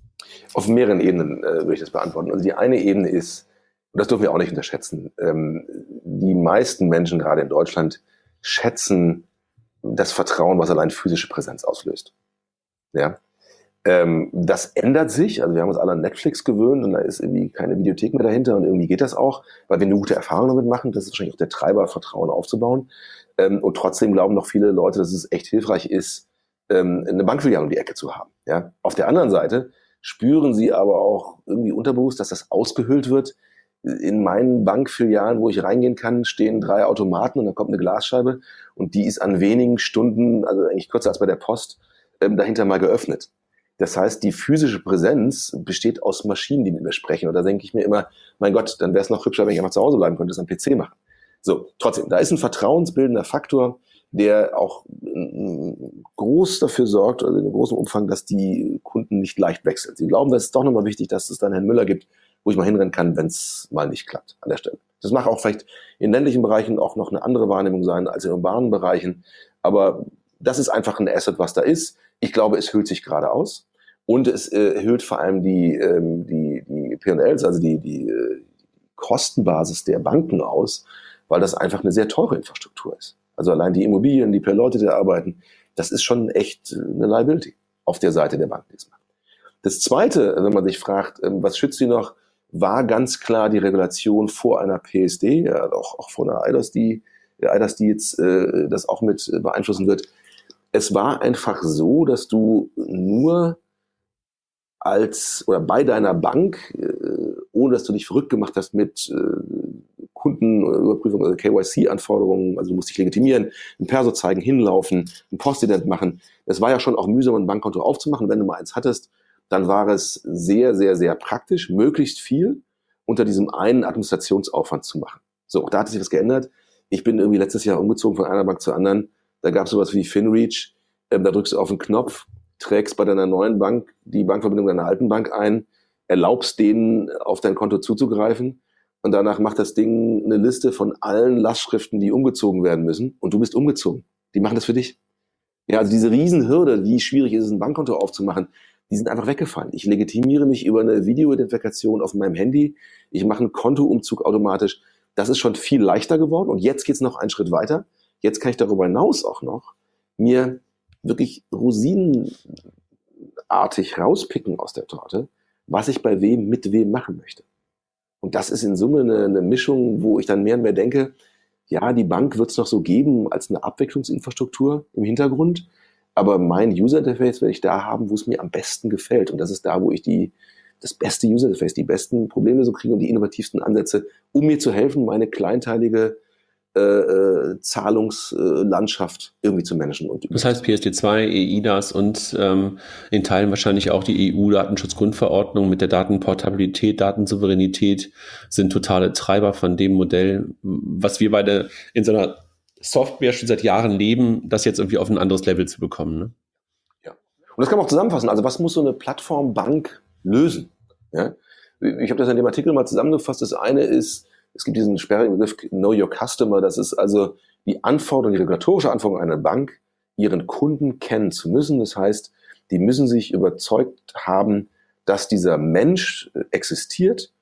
Auf mehreren Ebenen äh, würde ich das beantworten. Also die eine Ebene ist, und das dürfen wir auch nicht unterschätzen, ähm, die meisten Menschen gerade in Deutschland schätzen das Vertrauen, was allein physische Präsenz auslöst. Ja? Ähm, das ändert sich, also wir haben uns alle an Netflix gewöhnt und da ist irgendwie keine Videothek mehr dahinter und irgendwie geht das auch, weil wir eine gute Erfahrung damit machen. Das ist wahrscheinlich auch der Treiber, Vertrauen aufzubauen. Ähm, und trotzdem glauben noch viele Leute, dass es echt hilfreich ist, ähm, eine Bankfiliale um die Ecke zu haben. Ja? Auf der anderen Seite spüren sie aber auch irgendwie unterbewusst, dass das ausgehöhlt wird. In meinen Bankfilialen, wo ich reingehen kann, stehen drei Automaten und dann kommt eine Glasscheibe und die ist an wenigen Stunden, also eigentlich kürzer als bei der Post, ähm, dahinter mal geöffnet. Das heißt, die physische Präsenz besteht aus Maschinen, die mit mir sprechen. Und da denke ich mir immer, mein Gott, dann wäre es noch hübscher, wenn ich einfach zu Hause bleiben könnte, das am P C machen. So, trotzdem, da ist ein vertrauensbildender Faktor, der auch groß dafür sorgt, also in großem Umfang, dass die Kunden nicht leicht wechseln. Sie glauben, das ist doch nochmal wichtig, dass es dann Herrn Müller gibt, wo ich mal hinrennen kann, wenn es mal nicht klappt an der Stelle. Das mag auch vielleicht in ländlichen Bereichen auch noch eine andere Wahrnehmung sein als in urbanen Bereichen, aber das ist einfach ein Asset, was da ist. Ich glaube, es hüllt sich gerade aus und es äh, hüllt vor allem die, ähm, die, die P und Ls, also die, die äh, Kostenbasis der Banken aus, weil das einfach eine sehr teure Infrastruktur ist. Also allein die Immobilien, die per Leute da arbeiten, das ist schon echt eine Liability auf der Seite der Bank. Das Zweite, wenn man sich fragt, was schützt sie noch, war ganz klar die Regulation vor einer P S D, ja, auch, auch vor einer eidos, die, eidos, die jetzt äh, das auch mit beeinflussen wird. Es war einfach so, dass du nur als oder bei deiner Bank, äh, ohne dass du dich verrückt gemacht hast mit äh, Kundenüberprüfung, also K Y C-Anforderungen, also du musst dich legitimieren, ein Perso zeigen, hinlaufen, ein Postident machen. Es war ja schon auch mühsam, ein Bankkonto aufzumachen. Wenn du mal eins hattest, dann war es sehr, sehr, sehr praktisch, möglichst viel unter diesem einen Administrationsaufwand zu machen. So, auch da hat sich was geändert. Ich bin irgendwie letztes Jahr umgezogen von einer Bank zur anderen. Da gab es sowas wie FinReach. Ähm, da drückst du auf den Knopf, trägst bei deiner neuen Bank die Bankverbindung deiner alten Bank ein, erlaubst denen, auf dein Konto zuzugreifen. Und danach macht das Ding eine Liste von allen Lastschriften, die umgezogen werden müssen. Und du bist umgezogen. Die machen das für dich. Ja, also diese Riesenhürde, wie schwierig ist es, ein Bankkonto aufzumachen, die sind einfach weggefallen. Ich legitimiere mich über eine Videoidentifikation auf meinem Handy. Ich mache einen Kontoumzug automatisch. Das ist schon viel leichter geworden. Und jetzt geht's noch einen Schritt weiter. Jetzt kann ich darüber hinaus auch noch mir wirklich rosinenartig rauspicken aus der Torte, was ich bei wem mit wem machen möchte. Und das ist in Summe eine, eine Mischung, wo ich dann mehr und mehr denke, ja, die Bank wird es noch so geben als eine Abwicklungsinfrastruktur im Hintergrund, aber mein User-Interface werde ich da haben, wo es mir am besten gefällt. Und das ist da, wo ich die, das beste User-Interface, die besten Problemlösungen kriege und die innovativsten Ansätze, um mir zu helfen, meine kleinteilige äh, äh, Zahlungslandschaft äh, irgendwie zu managen. Und das heißt P S D zwei, E I D A S und ähm, in Teilen wahrscheinlich auch die E U-Datenschutzgrundverordnung mit der Datenportabilität, Datensouveränität sind totale Treiber von dem Modell, was wir beide in so einer Software schon seit Jahren leben, das jetzt irgendwie auf ein anderes Level zu bekommen. Ne? Ja. Und das kann man auch zusammenfassen. Also was muss so eine Plattformbank lösen? Ja? Ich habe das in dem Artikel mal zusammengefasst. Das eine ist, es gibt diesen sperrigen Begriff Know Your Customer. Das ist also die Anforderung, die regulatorische Anforderung einer Bank, ihren Kunden kennen zu müssen. Das heißt, die müssen sich überzeugt haben, dass dieser Mensch existiert,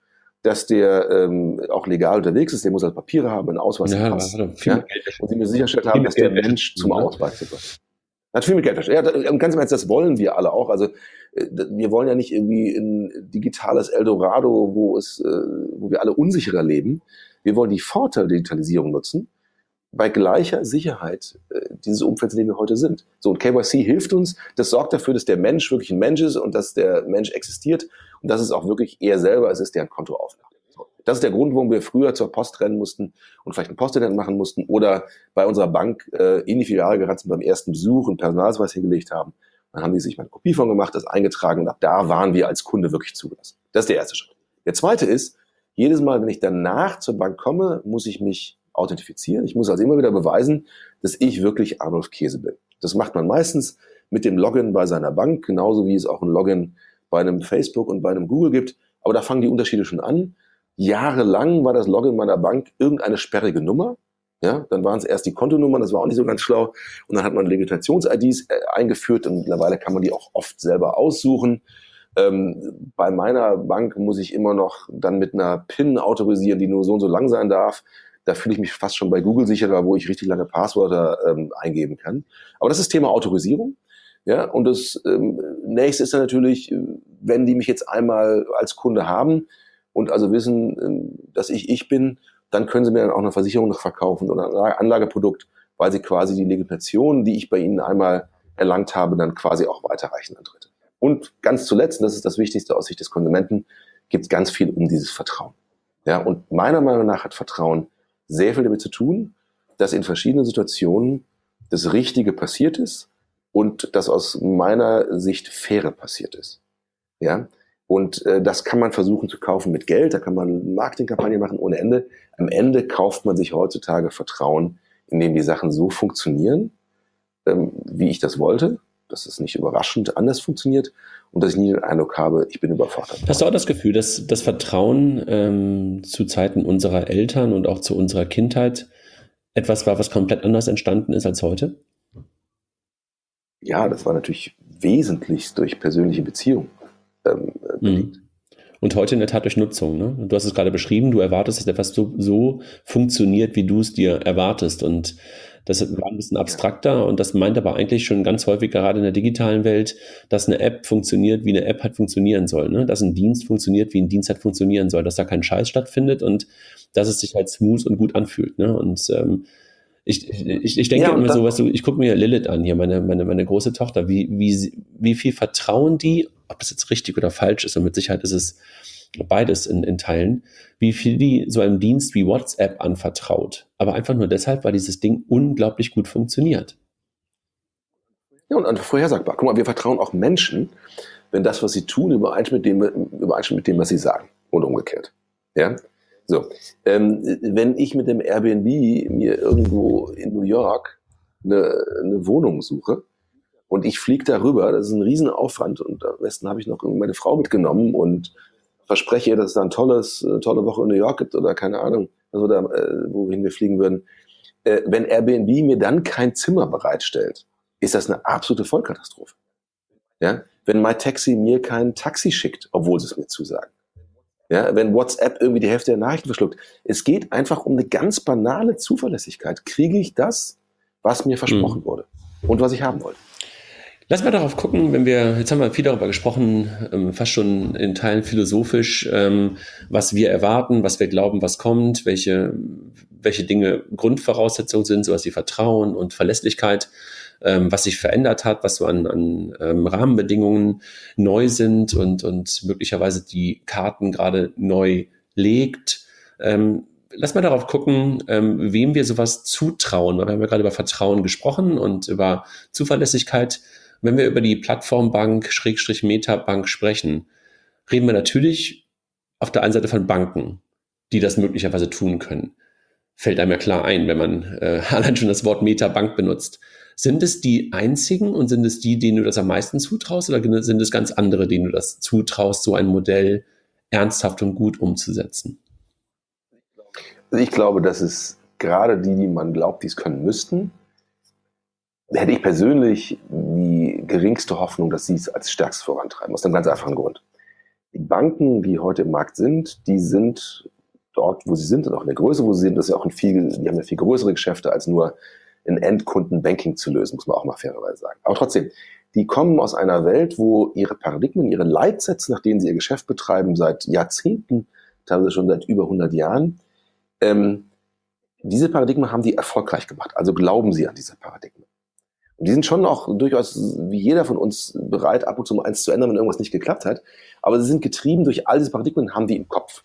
dass der ähm, auch legal unterwegs ist, der muss halt Papiere haben, einen Ausweis, Ja, einen da Pass. hat er viel Ja? mit Geldwäsche. Und sie müssen sichergestellt haben, Viel dass mit der Geldwäsche Mensch zu zum tun, ne? Ausweis wird. Hat viel mit Geldwäsche. Ja, da- und ganz im Ernst, das wollen wir alle auch. Also äh, wir wollen ja nicht irgendwie ein digitales Eldorado, wo es, äh, wo wir alle unsicherer leben. Wir wollen die Vorteile der Digitalisierung nutzen, bei gleicher Sicherheit äh, dieses Umfelds, in dem wir heute sind. So, und K Y C hilft uns, das sorgt dafür, dass der Mensch wirklich ein Mensch ist und dass der Mensch existiert und dass es auch wirklich er selber ist, der ein Konto aufmacht. So. Das ist der Grund, warum wir früher zur Post rennen mussten und vielleicht einen Postident machen mussten oder bei unserer Bank äh, ähnlich viele Jahre gerannt sind, beim ersten Besuch einen Personalausweis hingelegt haben. Dann haben die sich mal eine Kopie von gemacht, das eingetragen und ab da waren wir als Kunde wirklich zugelassen. Das ist der erste Schritt. Der zweite ist, jedes Mal, wenn ich danach zur Bank komme, muss ich mich authentifizieren. Ich muss also immer wieder beweisen, dass ich wirklich Arnulf Käse bin. Das macht man meistens mit dem Login bei seiner Bank, genauso wie es auch ein Login bei einem Facebook und bei einem Google gibt. Aber da fangen die Unterschiede schon an. Jahrelang war das Login meiner Bank irgendeine sperrige Nummer. Ja, dann waren es erst die Kontonummern, das war auch nicht so ganz schlau. Und dann hat man Legitimations-I Ds äh, eingeführt und mittlerweile kann man die auch oft selber aussuchen. Ähm, bei meiner Bank muss ich immer noch dann mit einer PIN autorisieren, die nur so und so lang sein darf. Da fühle ich mich fast schon bei Google sicherer, wo ich richtig lange Passwörter ähm, eingeben kann. Aber das ist Thema Autorisierung. Ja, und das ähm, nächste ist dann natürlich, wenn die mich jetzt einmal als Kunde haben und also wissen, ähm, dass ich ich bin, dann können sie mir dann auch eine Versicherung noch verkaufen oder ein Anlageprodukt, weil sie quasi die Legitimation, die ich bei ihnen einmal erlangt habe, dann quasi auch weiterreichen an Dritte. Und ganz zuletzt, und das ist das Wichtigste aus Sicht des Konsumenten, gibt es ganz viel um dieses Vertrauen. Ja, und meiner Meinung nach hat Vertrauen sehr viel damit zu tun, dass in verschiedenen Situationen das Richtige passiert ist und das aus meiner Sicht Faire passiert ist. Ja, und äh, das kann man versuchen zu kaufen mit Geld, da kann man Marketingkampagnen machen ohne Ende. Am Ende kauft man sich heutzutage Vertrauen, indem die Sachen so funktionieren, ähm, wie ich das wollte, dass es nicht überraschend anders funktioniert und dass ich nie den Eindruck habe, ich bin überfordert. Hast du auch das Gefühl, dass das Vertrauen ähm, zu Zeiten unserer Eltern und auch zu unserer Kindheit etwas war, was komplett anders entstanden ist als heute? Ja, das war natürlich wesentlich durch persönliche Beziehungen ähm, belegt. Und heute in der Tat durch Nutzung. Ne? Du hast es gerade beschrieben, du erwartest, dass etwas so, so funktioniert, wie du es dir erwartest. Und das war ein bisschen abstrakter und das meint aber eigentlich schon ganz häufig, gerade in der digitalen Welt, dass eine App funktioniert, wie eine App halt funktionieren soll. Ne? Dass ein Dienst funktioniert, wie ein Dienst halt funktionieren soll. Dass da kein Scheiß stattfindet und dass es sich halt smooth und gut anfühlt. Ne? Und ähm, ich, ich, ich denke Ja, und immer das- so, was du, ich gucke mir Lilith an, hier meine, meine, meine große Tochter, wie, wie, sie- wie viel vertrauen die, ob das jetzt richtig oder falsch ist, und mit Sicherheit ist es beides in, in Teilen, wie viel die so einem Dienst wie WhatsApp anvertraut. Aber einfach nur deshalb, weil dieses Ding unglaublich gut funktioniert. Ja, und einfach vorhersagbar. Guck mal, wir vertrauen auch Menschen, wenn das, was sie tun, übereinstimmt mit dem, übereinstimmt mit dem, was sie sagen. Und umgekehrt. Ja? So. Ähm, wenn ich mit dem Airbnb mir irgendwo in New York eine, eine Wohnung suche und ich fliege darüber, das ist ein Riesenaufwand und am besten habe ich noch meine Frau mitgenommen und verspreche ihr, dass es da ein tolles, eine tolle Woche in New York gibt oder keine Ahnung, also da, äh, wohin wir fliegen würden. Äh, wenn Airbnb mir dann kein Zimmer bereitstellt, ist das eine absolute Vollkatastrophe. Ja? Wenn MyTaxi mir kein Taxi schickt, obwohl sie es mir zusagen. Ja? Wenn WhatsApp irgendwie die Hälfte der Nachrichten verschluckt. Es geht einfach um eine ganz banale Zuverlässigkeit. Kriege ich das, was mir versprochen Mhm. wurde und was ich haben wollte? Lass mal darauf gucken, wenn wir, jetzt haben wir viel darüber gesprochen, ähm, fast schon in Teilen philosophisch, ähm, was wir erwarten, was wir glauben, was kommt, welche, welche Dinge Grundvoraussetzungen sind, sowas wie Vertrauen und Verlässlichkeit, ähm, was sich verändert hat, was so an, an ähm, Rahmenbedingungen neu sind und, und möglicherweise die Karten gerade neu legt. Ähm, lass mal darauf gucken, ähm, wem wir sowas zutrauen. Wir haben ja gerade über Vertrauen gesprochen und über Zuverlässigkeit. Wenn wir über die Plattformbank, Schrägstrich Metabank sprechen, reden wir natürlich auf der einen Seite von Banken, die das möglicherweise tun können. Fällt einem ja klar ein, wenn man äh, allein schon das Wort Metabank benutzt. Sind es die einzigen und sind es die, denen du das am meisten zutraust, oder sind es ganz andere, denen du das zutraust, so ein Modell ernsthaft und gut umzusetzen? Also ich glaube, dass es gerade die, die man glaubt, die es können müssten, hätte ich persönlich die geringste Hoffnung, dass sie es als stärkstes vorantreiben. Aus einem ganz einfachen Grund. Die Banken, die heute im Markt sind, die sind dort, wo sie sind und auch in der Größe, wo sie sind, das ist ja auch ein viel, die haben ja viel größere Geschäfte als nur ein Endkunden-Banking zu lösen, muss man auch mal fairerweise sagen. Aber trotzdem, die kommen aus einer Welt, wo ihre Paradigmen, ihre Leitsätze, nach denen sie ihr Geschäft betreiben, seit Jahrzehnten, teilweise schon seit über hundert Jahren, ähm, diese Paradigmen haben die erfolgreich gemacht. Also glauben sie an diese Paradigmen. Und die sind schon auch durchaus, wie jeder von uns, bereit, ab und zu mal eins zu ändern, wenn irgendwas nicht geklappt hat. Aber sie sind getrieben durch all diese Paradigmen und haben die im Kopf.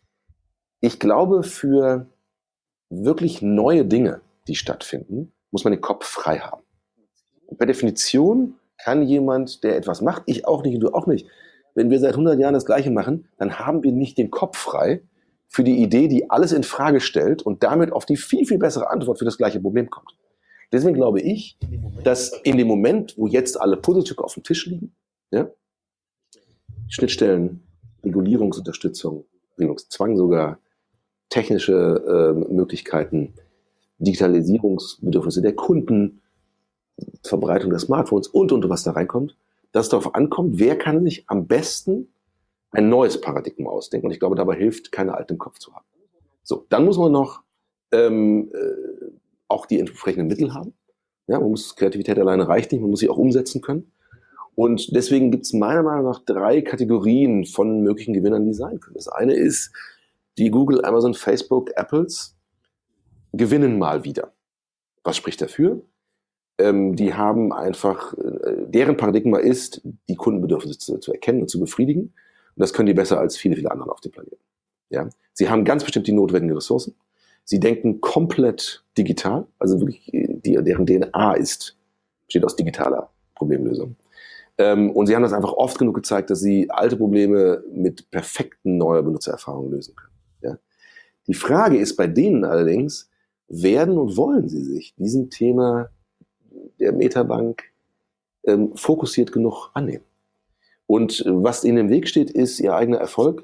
Ich glaube, für wirklich neue Dinge, die stattfinden, muss man den Kopf frei haben. Und per Definition kann jemand, der etwas macht, ich auch nicht und du auch nicht, wenn wir seit hundert Jahren das Gleiche machen, dann haben wir nicht den Kopf frei für die Idee, die alles in Frage stellt und damit auf die viel, viel bessere Antwort für das gleiche Problem kommt. Deswegen glaube ich, dass in dem Moment, wo jetzt alle Puzzlestücke auf dem Tisch liegen, ja, Schnittstellen, Regulierungsunterstützung, Regulierungszwang sogar, technische äh, Möglichkeiten, Digitalisierungsbedürfnisse der Kunden, Verbreitung der Smartphones und, und was da reinkommt, dass es darauf ankommt, wer kann sich am besten ein neues Paradigma ausdenken. Und ich glaube, dabei hilft, keine Alte im Kopf zu haben. So, dann muss man noch ähm, äh, auch die entsprechenden Mittel haben. Ja, man muss, Kreativität alleine reicht nicht, man muss sie auch umsetzen können. Und deswegen gibt es meiner Meinung nach drei Kategorien von möglichen Gewinnern, die sein können. Das eine ist, die Google, Amazon, Facebook, Apples gewinnen mal wieder. Was spricht dafür? Ähm, die haben einfach, äh, deren Paradigma ist, die Kundenbedürfnisse zu, zu erkennen und zu befriedigen. Und das können die besser als viele, viele andere auf dem Planeten. Ja? Sie haben ganz bestimmt die notwendigen Ressourcen. Sie denken komplett digital, also wirklich, die, deren D N A ist, besteht aus digitaler Problemlösung. Ähm, und sie haben das einfach oft genug gezeigt, dass sie alte Probleme mit perfekten neuer Benutzererfahrungen lösen können. Ja? Die Frage ist bei denen allerdings, werden und wollen sie sich diesem Thema der Metabank ähm, fokussiert genug annehmen? Und was ihnen im Weg steht, ist ihr eigener Erfolg.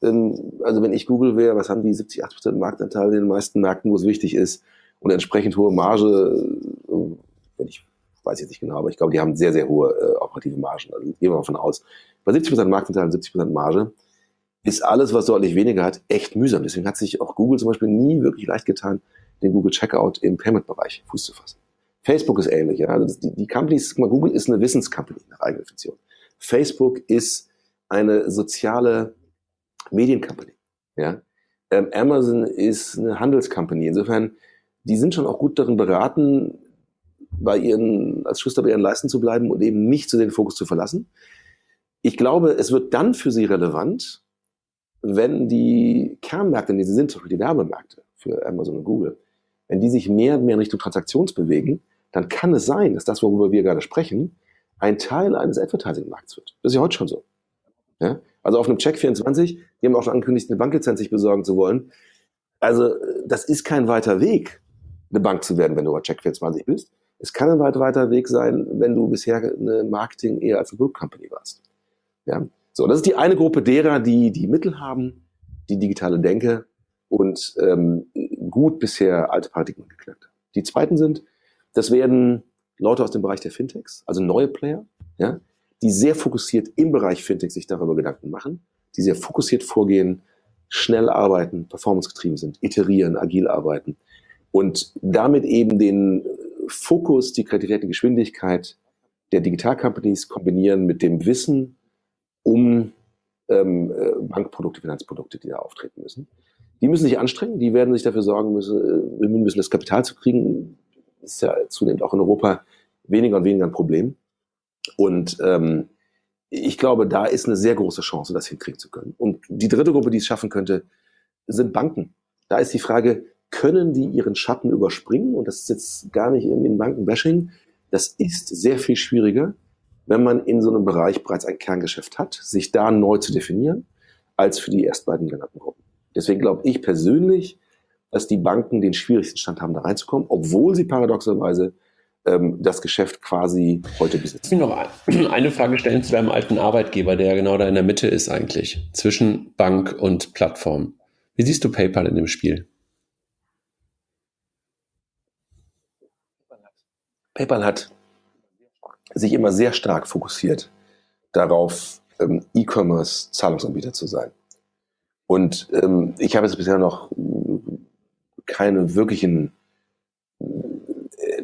Also wenn ich Google wäre, was haben die siebzig, achtzig Prozent Marktanteil in den meisten Märkten, wo es wichtig ist und entsprechend hohe Marge, wenn ich weiß jetzt nicht genau, aber ich glaube, die haben sehr, sehr hohe äh, operative Margen. Also gehen wir mal davon aus. Bei siebzig Prozent Marktanteil und siebzig Prozent Marge ist alles, was deutlich weniger hat, echt mühsam. Deswegen hat sich auch Google zum Beispiel nie wirklich leicht getan, den Google Checkout im Payment-Bereich Fuß zu fassen. Facebook ist ähnlich. Ja? Also das, die, die Companies, Google ist eine Wissenscompany nach eigener Definition. Facebook ist eine soziale Mediencompany. Ja? Ähm, Amazon ist eine Handelscompany. Insofern, die sind schon auch gut darin beraten, bei ihren, als Schuster bei ihren Leisten zu bleiben und eben nicht zu den Fokus zu verlassen. Ich glaube, es wird dann für sie relevant, wenn die Kernmärkte, in denen sie sind, zum Beispiel die Werbemärkte für Amazon und Google, wenn die sich mehr und mehr in Richtung Transaktions bewegen, dann kann es sein, dass das, worüber wir gerade sprechen, ein Teil eines Advertising-Markts wird. Das ist ja heute schon so. Ja? Also auf einem Check vierundzwanzig, die haben auch schon angekündigt, eine Banklizenz sich besorgen zu wollen. Also das ist kein weiter Weg, eine Bank zu werden, wenn du bei Check vierundzwanzig bist. Es kann ein weit weiter Weg sein, wenn du bisher eine Marketing eher als eine Group Company warst. Ja? So, das ist die eine Gruppe derer, die die Mittel haben, die digitale Denke und ähm, gut bisher alte Paradigmen geknackt haben. Die zweiten sind, das werden Leute aus dem Bereich der Fintechs, also neue Player, ja, die sehr fokussiert im Bereich Fintech sich darüber Gedanken machen, die sehr fokussiert vorgehen, schnell arbeiten, performancegetrieben sind, iterieren, agil arbeiten und damit eben den Fokus, die Kreativität, die Geschwindigkeit der Digital-Companies kombinieren mit dem Wissen um ähm, Bankprodukte, Finanzprodukte, die da auftreten müssen. Die müssen sich anstrengen, die werden sich dafür sorgen müssen, äh, müssen das Kapital zu kriegen. Das ist ja zunehmend auch in Europa weniger und weniger ein Problem. Und ähm, ich glaube, da ist eine sehr große Chance, das hinkriegen zu können. Und die dritte Gruppe, die es schaffen könnte, sind Banken. Da ist die Frage, können die ihren Schatten überspringen? Und das ist jetzt gar nicht in, in Bankenbashing. Das ist sehr viel schwieriger, wenn man in so einem Bereich bereits ein Kerngeschäft hat, sich da neu zu definieren, als für die erst beiden genannten Gruppen. Deswegen glaube ich persönlich, dass die Banken den schwierigsten Stand haben, da reinzukommen, obwohl sie paradoxerweise ähm, das Geschäft quasi heute besitzen. Ich will noch eine Frage stellen zu deinem alten Arbeitgeber, der genau da in der Mitte ist eigentlich, zwischen Bank und Plattform. Wie siehst du PayPal in dem Spiel? PayPal hat sich immer sehr stark fokussiert darauf, ähm, E-Commerce-Zahlungsanbieter zu sein. Und ähm, ich habe jetzt bisher noch keine wirklichen äh,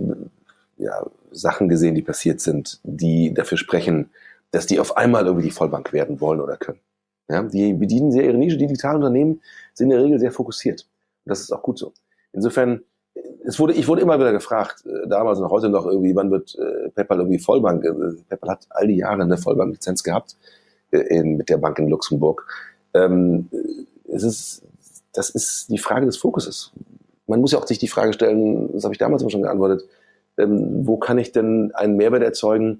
ja, Sachen gesehen, die passiert sind, die dafür sprechen, dass die auf einmal irgendwie die Vollbank werden wollen oder können. Ja, die bedienen sehr ihre Nische. Die digitalen Unternehmen sind in der Regel sehr fokussiert. Und das ist auch gut so. Insofern, es wurde, ich wurde immer wieder gefragt, äh, damals und heute noch irgendwie, wann wird äh, PayPal irgendwie Vollbank? Äh, PayPal hat all die Jahre eine Vollbanklizenz gehabt äh, in, mit der Bank in Luxemburg. Ähm, es ist, das ist die Frage des Fokuses. Man muss ja auch sich die Frage stellen, das habe ich damals immer schon geantwortet, ähm, wo kann ich denn einen Mehrwert erzeugen,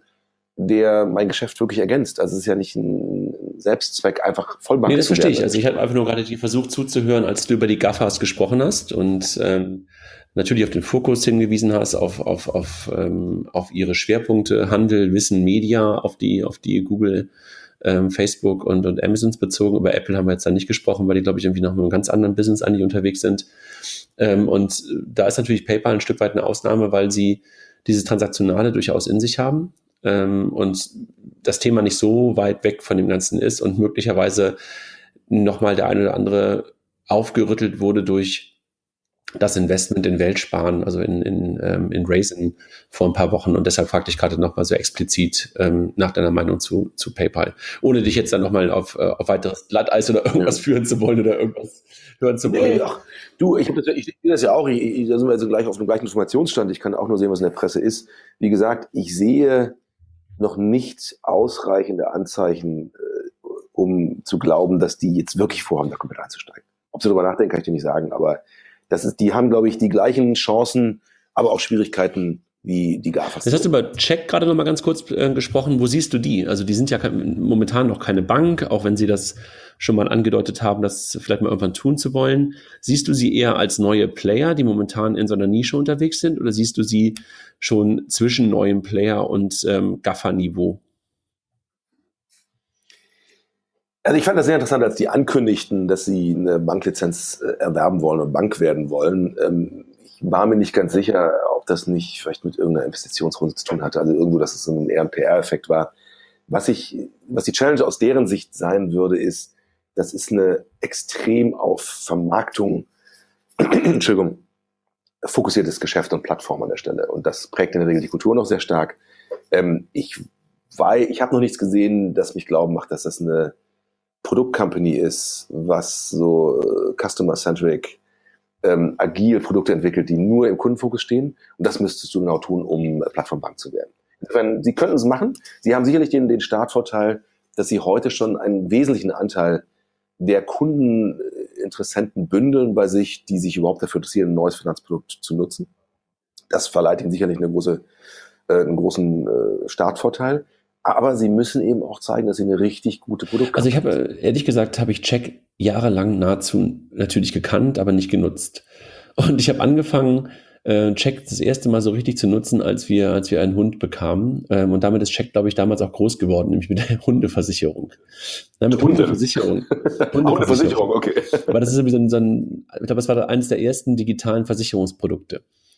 der mein Geschäft wirklich ergänzt. Also es ist ja nicht ein Selbstzweck, einfach Vollbank Nee, das zu werden. verstehe ich. Also ich habe einfach nur gerade die versucht zuzuhören, als du über die GAFAs gesprochen hast und ähm, natürlich auf den Fokus hingewiesen hast, auf, auf, auf, ähm, auf ihre Schwerpunkte, Handel, Wissen, Media, auf die, auf die Google, ähm, Facebook und, und Amazons bezogen. Über Apple haben wir jetzt da nicht gesprochen, weil die, glaube ich, irgendwie noch mit einem ganz anderen Business eigentlich unterwegs sind. Ähm, und da ist natürlich PayPal ein Stück weit eine Ausnahme, weil sie dieses Transaktionale durchaus in sich haben. Ähm, und das Thema nicht so weit weg von dem Ganzen ist und möglicherweise nochmal der eine oder andere aufgerüttelt wurde durch das Investment in Weltsparen, also in, in, ähm, in Raisin vor ein paar Wochen. Und deshalb fragte ich gerade nochmal so explizit ähm, nach deiner Meinung zu, zu PayPal. Ohne dich jetzt dann nochmal auf, äh, auf weiteres Glatteis oder irgendwas ja. führen zu wollen oder irgendwas hören zu wollen. Nee, ach, du, ich, das, ich, ich sehe das ja auch, ich, ich, da sind wir also gleich auf dem gleichen Informationsstand. Ich kann auch nur sehen, was in der Presse ist. Wie gesagt, ich sehe noch nicht ausreichende Anzeichen, äh, um zu glauben, dass die jetzt wirklich vorhaben, da komplett einzusteigen. Ob sie darüber nachdenken, kann ich dir nicht sagen, aber das ist, die haben, glaube ich, die gleichen Chancen, aber auch Schwierigkeiten wie die GAFAs. Das hast du über Check gerade noch mal ganz kurz äh, gesprochen. Wo siehst du die? Also die sind ja kein, momentan noch keine Bank, auch wenn sie das schon mal angedeutet haben, das vielleicht mal irgendwann tun zu wollen. Siehst du sie eher als neue Player, die momentan in so einer Nische unterwegs sind, oder siehst du sie schon zwischen neuem Player und ähm, GAFA-Niveau? Also ich fand das sehr interessant, als die ankündigten, dass sie eine Banklizenz äh, erwerben wollen und Bank werden wollen. Ähm, ich war mir nicht ganz sicher, ob das nicht vielleicht mit irgendeiner Investitionsrunde zu tun hatte. Also irgendwo, dass es ein eher ein P R-Effekt war. Was ich, was die Challenge aus deren Sicht sein würde, ist, das ist eine extrem auf Vermarktung, Entschuldigung, fokussiertes Geschäft und Plattform an der Stelle. Und das prägt in der Regel die Kultur noch sehr stark. Ähm, ich weil, ich habe noch nichts gesehen, das mich glauben macht, dass das eine Produktcompany ist, was so äh, customer-centric, ähm, agil Produkte entwickelt, die nur im Kundenfokus stehen. Und das müsstest du genau tun, um äh, Plattformbank zu werden. Insofern, sie könnten es machen. Sie haben sicherlich den, den Startvorteil, dass sie heute schon einen wesentlichen Anteil der Kundeninteressenten bündeln bei sich, die sich überhaupt dafür interessieren, ein neues Finanzprodukt zu nutzen. Das verleiht ihnen sicherlich eine große, äh, einen großen äh, Startvorteil. Aber sie müssen eben auch zeigen, dass sie eine richtig gute Produkte Also ich habe, ehrlich gesagt, habe ich Check jahrelang nahezu natürlich gekannt, aber nicht genutzt. Und ich habe angefangen, äh, Check das erste Mal so richtig zu nutzen, als wir, als wir einen Hund bekamen. Ähm, und damit ist Check, glaube ich, damals auch groß geworden, nämlich mit der Hundeversicherung. Ja, mit Hunde. Hundeversicherung. Hundeversicherung. Hundeversicherung, okay. Weil das ist irgendwie so ein, so ein, ich glaube, es war eines der ersten digitalen Versicherungsprodukte.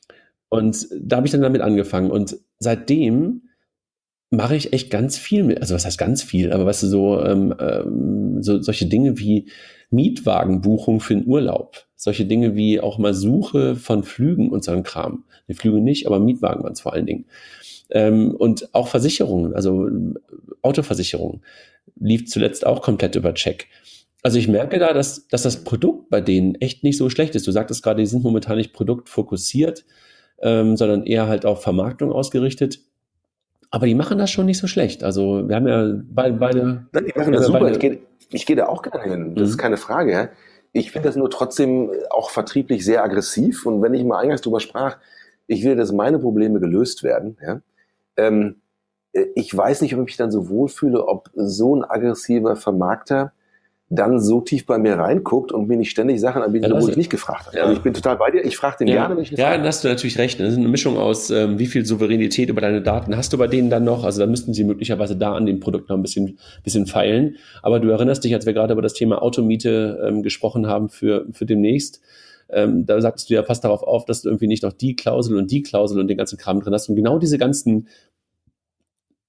Und da habe ich dann damit angefangen. Und seitdem mache ich echt ganz viel mit, also was heißt ganz viel, aber weißt du, so, ähm, ähm, so solche Dinge wie Mietwagenbuchung für den Urlaub, solche Dinge wie auch mal Suche von Flügen und so ein Kram. Die Flüge nicht, aber Mietwagen waren es vor allen Dingen. Ähm, und auch Versicherungen, also Autoversicherungen, lief zuletzt auch komplett über Check. Also ich merke da, dass, dass das Produkt bei denen echt nicht so schlecht ist. Du sagtest gerade, die sind momentan nicht produktfokussiert, ähm, sondern eher halt auf Vermarktung ausgerichtet. Aber die machen das schon nicht so schlecht. Also wir haben ja beide... beide Nein, die machen das super. Beide, ich gehe ich geh da auch gerne hin. Das mhm. ist keine Frage. Ja. Ich finde das nur trotzdem auch vertrieblich sehr aggressiv. Und wenn ich mal eingangs drüber sprach, ich will, dass meine Probleme gelöst werden. Ja. Ähm, ich weiß nicht, ob ich mich dann so wohlfühle, ob so ein aggressiver Vermarkter dann so tief bei mir reinguckt und mir nicht ständig Sachen anbietet, ja, obwohl ich nicht gefragt habe. Ja. Also ich bin total bei dir, ich frage den ja. gerne, wenn ich nicht Ja, frage. dann hast du natürlich recht. Das ist eine Mischung aus, ähm, wie viel Souveränität über deine Daten hast du bei denen dann noch. Also da müssten sie möglicherweise da an dem Produkt noch ein bisschen, bisschen feilen. Aber du erinnerst dich, als wir gerade über das Thema Automiete ähm, gesprochen haben für, für demnächst, ähm, da sagtest du ja, pass darauf auf, dass du irgendwie nicht noch die Klausel und die Klausel und den ganzen Kram drin hast. Und genau diese ganzen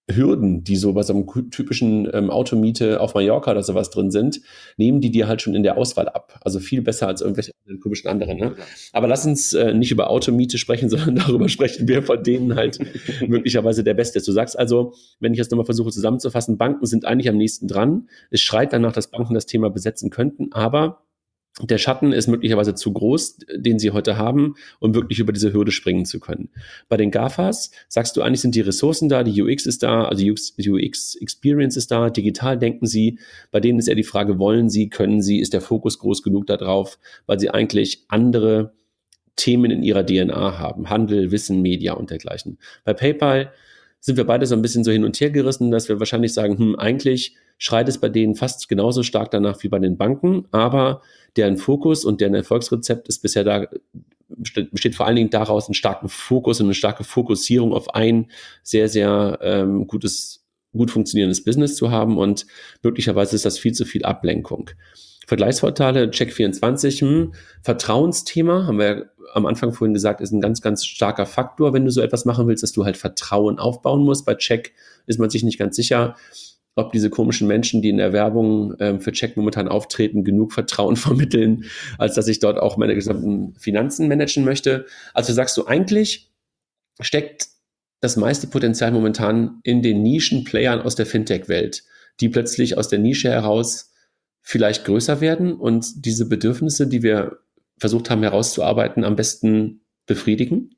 Hürden, die so bei so einem typischen ähm, Automiete auf Mallorca oder sowas drin sind, nehmen die dir halt schon in der Auswahl ab. Also viel besser als irgendwelche komischen anderen. Ne? Aber lass uns äh, nicht über Automiete sprechen, sondern darüber sprechen, wer von denen halt möglicherweise der Beste ist. Du sagst also, wenn ich jetzt nochmal versuche zusammenzufassen, Banken sind eigentlich am nächsten dran. Es schreit danach, dass Banken das Thema besetzen könnten, aber der Schatten ist möglicherweise zu groß, den sie heute haben, um wirklich über diese Hürde springen zu können. Bei den GAFAs sagst du, eigentlich sind die Ressourcen da, die U X ist da, also die U X-Experience ist da, digital denken sie. Bei denen ist eher die Frage, wollen sie, können sie, ist der Fokus groß genug da drauf, weil sie eigentlich andere Themen in ihrer D N A haben. Handel, Wissen, Media und dergleichen. Bei PayPal sind wir beide so ein bisschen so hin und her gerissen, dass wir wahrscheinlich sagen, hm, eigentlich schreit es bei denen fast genauso stark danach wie bei den Banken, aber deren Fokus und deren Erfolgsrezept ist bisher da, besteht vor allen Dingen daraus, einen starken Fokus und eine starke Fokussierung auf ein sehr, sehr ähm, gutes, gut funktionierendes Business zu haben und möglicherweise ist das viel zu viel Ablenkung. Vergleichsvorteile, Check vierundzwanzig, hm, Vertrauensthema, haben wir am Anfang vorhin gesagt, ist ein ganz, ganz starker Faktor, wenn du so etwas machen willst, dass du halt Vertrauen aufbauen musst. Bei Check ist man sich nicht ganz sicher, ob diese komischen Menschen, die in der Werbung ähm, für Check momentan auftreten, genug Vertrauen vermitteln, als dass ich dort auch meine gesamten Finanzen managen möchte. Also sagst du, eigentlich steckt das meiste Potenzial momentan in den Nischenplayern aus der Fintech-Welt, die plötzlich aus der Nische heraus vielleicht größer werden und diese Bedürfnisse, die wir versucht haben herauszuarbeiten, am besten befriedigen?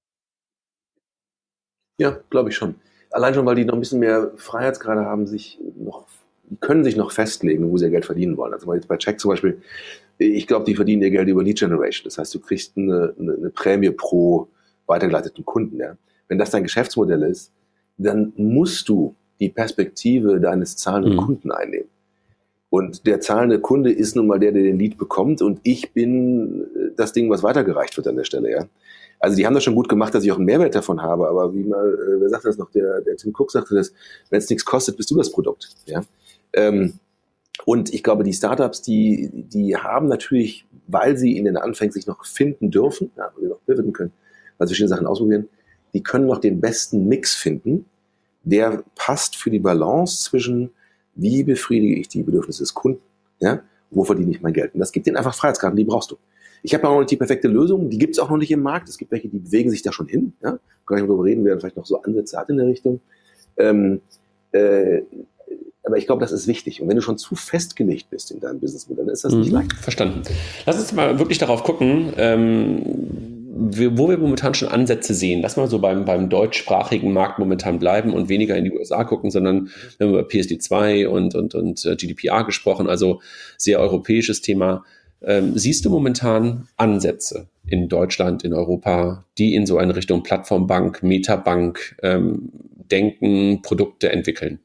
Ja, glaube ich schon. Allein schon, weil die noch ein bisschen mehr Freiheitsgrade haben, sich noch, die können sich noch festlegen, wo sie ihr Geld verdienen wollen. Also jetzt bei Check zum Beispiel, ich glaube, die verdienen ihr Geld über Lead Generation. Das heißt, du kriegst eine, eine, eine Prämie pro weitergeleiteten Kunden. Ja. Wenn das dein Geschäftsmodell ist, dann musst du die Perspektive deines zahlenden mhm. Kunden einnehmen. Und der zahlende Kunde ist nun mal der, der den Lead bekommt und ich bin das Ding, was weitergereicht wird an der Stelle, ja. Also die haben das schon gut gemacht, dass ich auch einen Mehrwert davon habe, aber wie mal, äh, wer sagte das noch, der, der Tim Cook sagte das, wenn es nichts kostet, bist du das Produkt, ja. Ähm, und ich glaube, die Startups, die, die haben natürlich, weil sie in den Anfängen sich noch finden dürfen, ja, weil sie noch pivoten können, weil sie verschiedene Sachen ausprobieren, die können noch den besten Mix finden, der passt für die Balance zwischen wie befriedige ich die Bedürfnisse des Kunden, ja, wo verdiene ich mein Geld. Und das gibt denen einfach Freiheitsgraden, die brauchst du. Ich habe auch noch nicht die perfekte Lösung, die gibt es auch noch nicht im Markt. Es gibt welche, die bewegen sich da schon hin. Ja? Kann ich darüber reden, wer vielleicht noch so Ansätze hat in der Richtung. Ähm, äh, aber ich glaube, das ist wichtig. Und wenn du schon zu festgelegt bist in deinem Businessmodell, dann ist das nicht mhm, leicht. Verstanden. Lass uns mal wirklich darauf gucken, ähm, wo wir momentan schon Ansätze sehen. Lass mal so beim, beim deutschsprachigen Markt momentan bleiben und weniger in die U S A gucken, sondern wir haben über P S D zwei und, und, und G D P R gesprochen, also sehr europäisches Thema. Ähm, siehst du momentan Ansätze in Deutschland, in Europa, die in so eine Richtung Plattformbank, Metabank ähm, denken, Produkte entwickeln?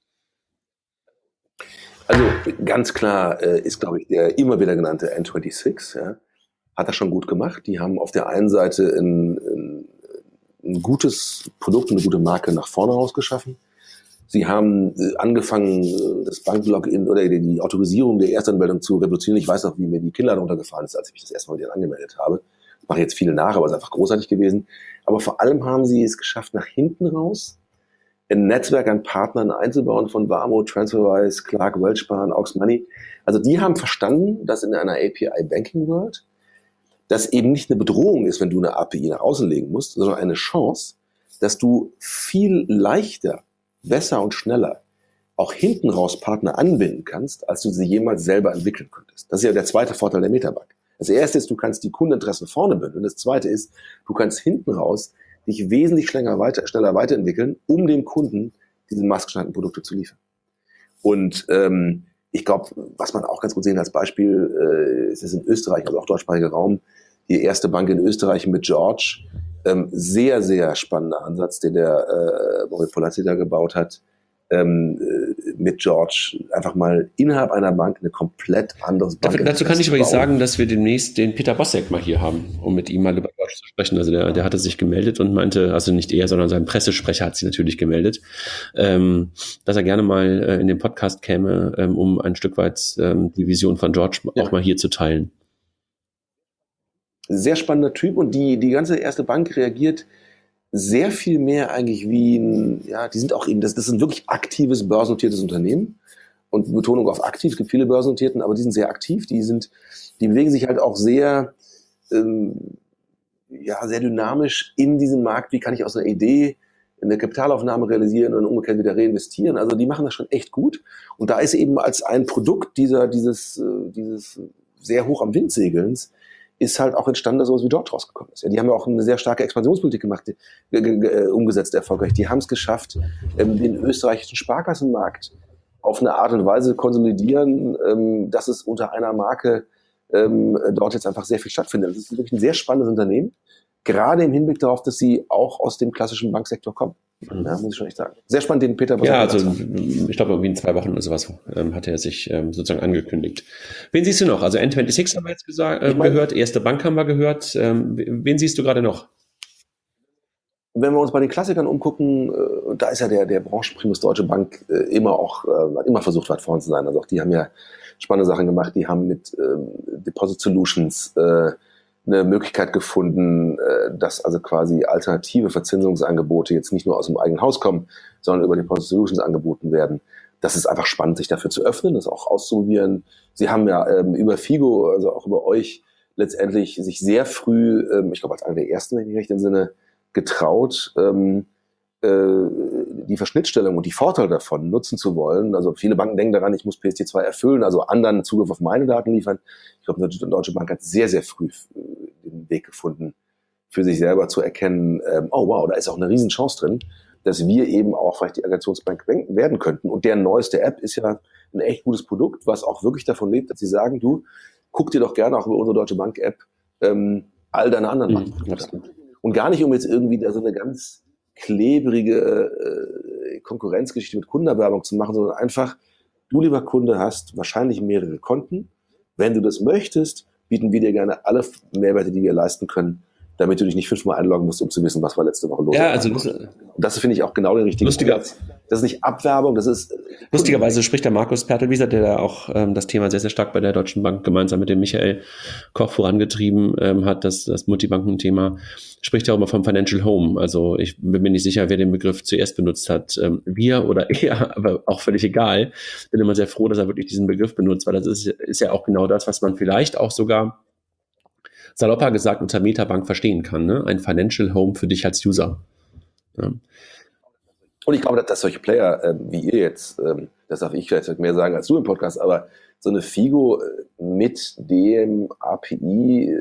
Also ganz klar äh, ist, glaube ich, der immer wieder genannte N sechsundzwanzig, ja, hat das schon gut gemacht. Die haben auf der einen Seite ein, ein, ein gutes Produkt, eine gute Marke nach vorne rausgeschaffen. Sie haben angefangen, das Banklogin oder die Autorisierung der Erstanmeldung zu revolutionieren. Ich weiß noch, wie mir die Kinnlade runtergefahren ist, als ich mich das erste Mal wieder angemeldet habe. Ich mache jetzt viele nach, aber es ist einfach großartig gewesen. Aber vor allem haben sie es geschafft, nach hinten raus ein Netzwerk an Partnern einzubauen von Vamo, TransferWise, Clark, Welchbahn, Aux Money. Also die haben verstanden, dass in einer A P I-Banking-World das eben nicht eine Bedrohung ist, wenn du eine A P I nach außen legen musst, sondern eine Chance, dass du viel leichter, besser und schneller auch hinten raus Partner anbinden kannst, als du sie jemals selber entwickeln könntest. Das ist ja der zweite Vorteil der Metabank. Das erste ist, du kannst die Kundeninteressen vorne bündeln. Das zweite ist, du kannst hinten raus dich wesentlich schneller, weiter, schneller weiterentwickeln, um dem Kunden diese maßgeschneiderten Produkte zu liefern. Und ähm, ich glaube, was man auch ganz gut sehen als Beispiel, äh, ist es in Österreich, also auch deutschsprachiger Raum, die erste Bank in Österreich mit George, ähm, sehr, sehr spannender Ansatz, den der äh, Moritz Polazzi da gebaut hat, ähm, äh, mit George einfach mal innerhalb einer Bank eine komplett andere Bank. Dafür, dazu kann ich übrigens sagen, dass wir demnächst den Peter Bossek mal hier haben, um mit ihm mal über George zu sprechen. Also der, der hatte sich gemeldet und meinte, also nicht er, sondern sein Pressesprecher hat sich natürlich gemeldet, ähm, dass er gerne mal äh, in den Podcast käme, ähm, um ein Stück weit ähm, die Vision von George ja. auch mal hier zu teilen. Sehr spannender Typ und die, die ganze erste Bank reagiert sehr viel mehr eigentlich wie ein, ja, die sind auch eben, das, das ist ein wirklich aktives, börsennotiertes Unternehmen und Betonung auf aktiv, es gibt viele börsennotierten, aber die sind sehr aktiv, die sind, die bewegen sich halt auch sehr, ähm, ja, sehr dynamisch in diesen Markt, wie kann ich aus einer Idee eine Kapitalaufnahme realisieren und umgekehrt wieder reinvestieren. Also die machen das schon echt gut. Und da ist eben als ein Produkt dieser, dieses, dieses sehr hoch am Wind segelns, ist halt auch entstanden, dass sowas wie George rausgekommen ist. Ja, die haben ja auch eine sehr starke Expansionspolitik gemacht, die, äh, umgesetzt erfolgreich. Die haben es geschafft, ähm, den österreichischen Sparkassenmarkt auf eine Art und Weise konsolidieren, ähm, dass es unter einer Marke ähm, dort jetzt einfach sehr viel stattfindet. Das ist wirklich ein sehr spannendes Unternehmen. Gerade im Hinblick darauf, dass sie auch aus dem klassischen Banksektor kommen. Ja, muss ich schon echt sagen. Sehr spannend, den Peter. Ja, also ich glaube, irgendwie in zwei Wochen oder sowas ähm, hat er sich ähm, sozusagen angekündigt. Wen siehst du noch? Also N sechsundzwanzig haben wir jetzt gesagt, äh, ich mein, gehört, Erste Bank haben wir gehört. Ähm, wen siehst du gerade noch? Wenn wir uns bei den Klassikern umgucken, äh, da ist ja der, der Branchenprimus Deutsche Bank äh, immer auch, äh, immer versucht, weit vorne zu sein. Also auch die haben ja spannende Sachen gemacht. Die haben mit ähm, Deposit Solutions äh, eine Möglichkeit gefunden, dass also quasi alternative Verzinsungsangebote jetzt nicht nur aus dem eigenen Haus kommen, sondern über Deposit Solutions angeboten werden. Das ist einfach spannend, sich dafür zu öffnen, das auch auszuprobieren. Sie haben ja ähm, über Figo, also auch über euch, letztendlich sich sehr früh, ähm, ich glaube als einer der ersten, wenn ich recht entsinne, getraut, ähm, die Verschnittstellung und die Vorteile davon nutzen zu wollen. Also viele Banken denken daran, ich muss P S C zwei erfüllen, also anderen Zugriff auf meine Daten liefern. Ich glaube, die Deutsche Bank hat sehr, sehr früh den Weg gefunden, für sich selber zu erkennen, ähm, oh wow, da ist auch eine Riesenchance drin, dass wir eben auch vielleicht die Aggregationsbank werden könnten. Und deren neueste App ist ja ein echt gutes Produkt, was auch wirklich davon lebt, dass sie sagen, du, guck dir doch gerne auch über unsere Deutsche Bank App ähm, all deine anderen Banken Mhm, an. Und gar nicht, um jetzt irgendwie da so eine ganz klebrige äh, Konkurrenzgeschichte mit Kundenerwerbung zu machen, sondern einfach, du lieber Kunde hast wahrscheinlich mehrere Konten. Wenn du das möchtest, bieten wir dir gerne alle Mehrwerte, die wir leisten können, damit du dich nicht fünfmal einloggen musst, um zu wissen, was war letzte Woche los. Ja, also das, und das finde ich auch genau der richtige lustiger, Platz. Das ist nicht Abwerbung, das ist... Lustigerweise spricht der Markus Pertelwieser, der da auch ähm, das Thema sehr, sehr stark bei der Deutschen Bank gemeinsam mit dem Michael Koch vorangetrieben ähm, hat, das, das Multibanken-Thema, spricht ja auch immer vom Financial Home. Also ich bin mir nicht sicher, wer den Begriff zuerst benutzt hat. Ähm, wir oder er, aber auch völlig egal. Bin immer sehr froh, dass er wirklich diesen Begriff benutzt, weil das ist, ist ja auch genau das, was man vielleicht auch sogar salopper gesagt unter Metabank verstehen kann. Ne? Ein Financial Home für dich als User. Ja. Und ich glaube, dass solche Player äh, wie ihr jetzt, ähm, das darf ich vielleicht mehr sagen als du im Podcast, aber so eine Figo äh, mit dem A P I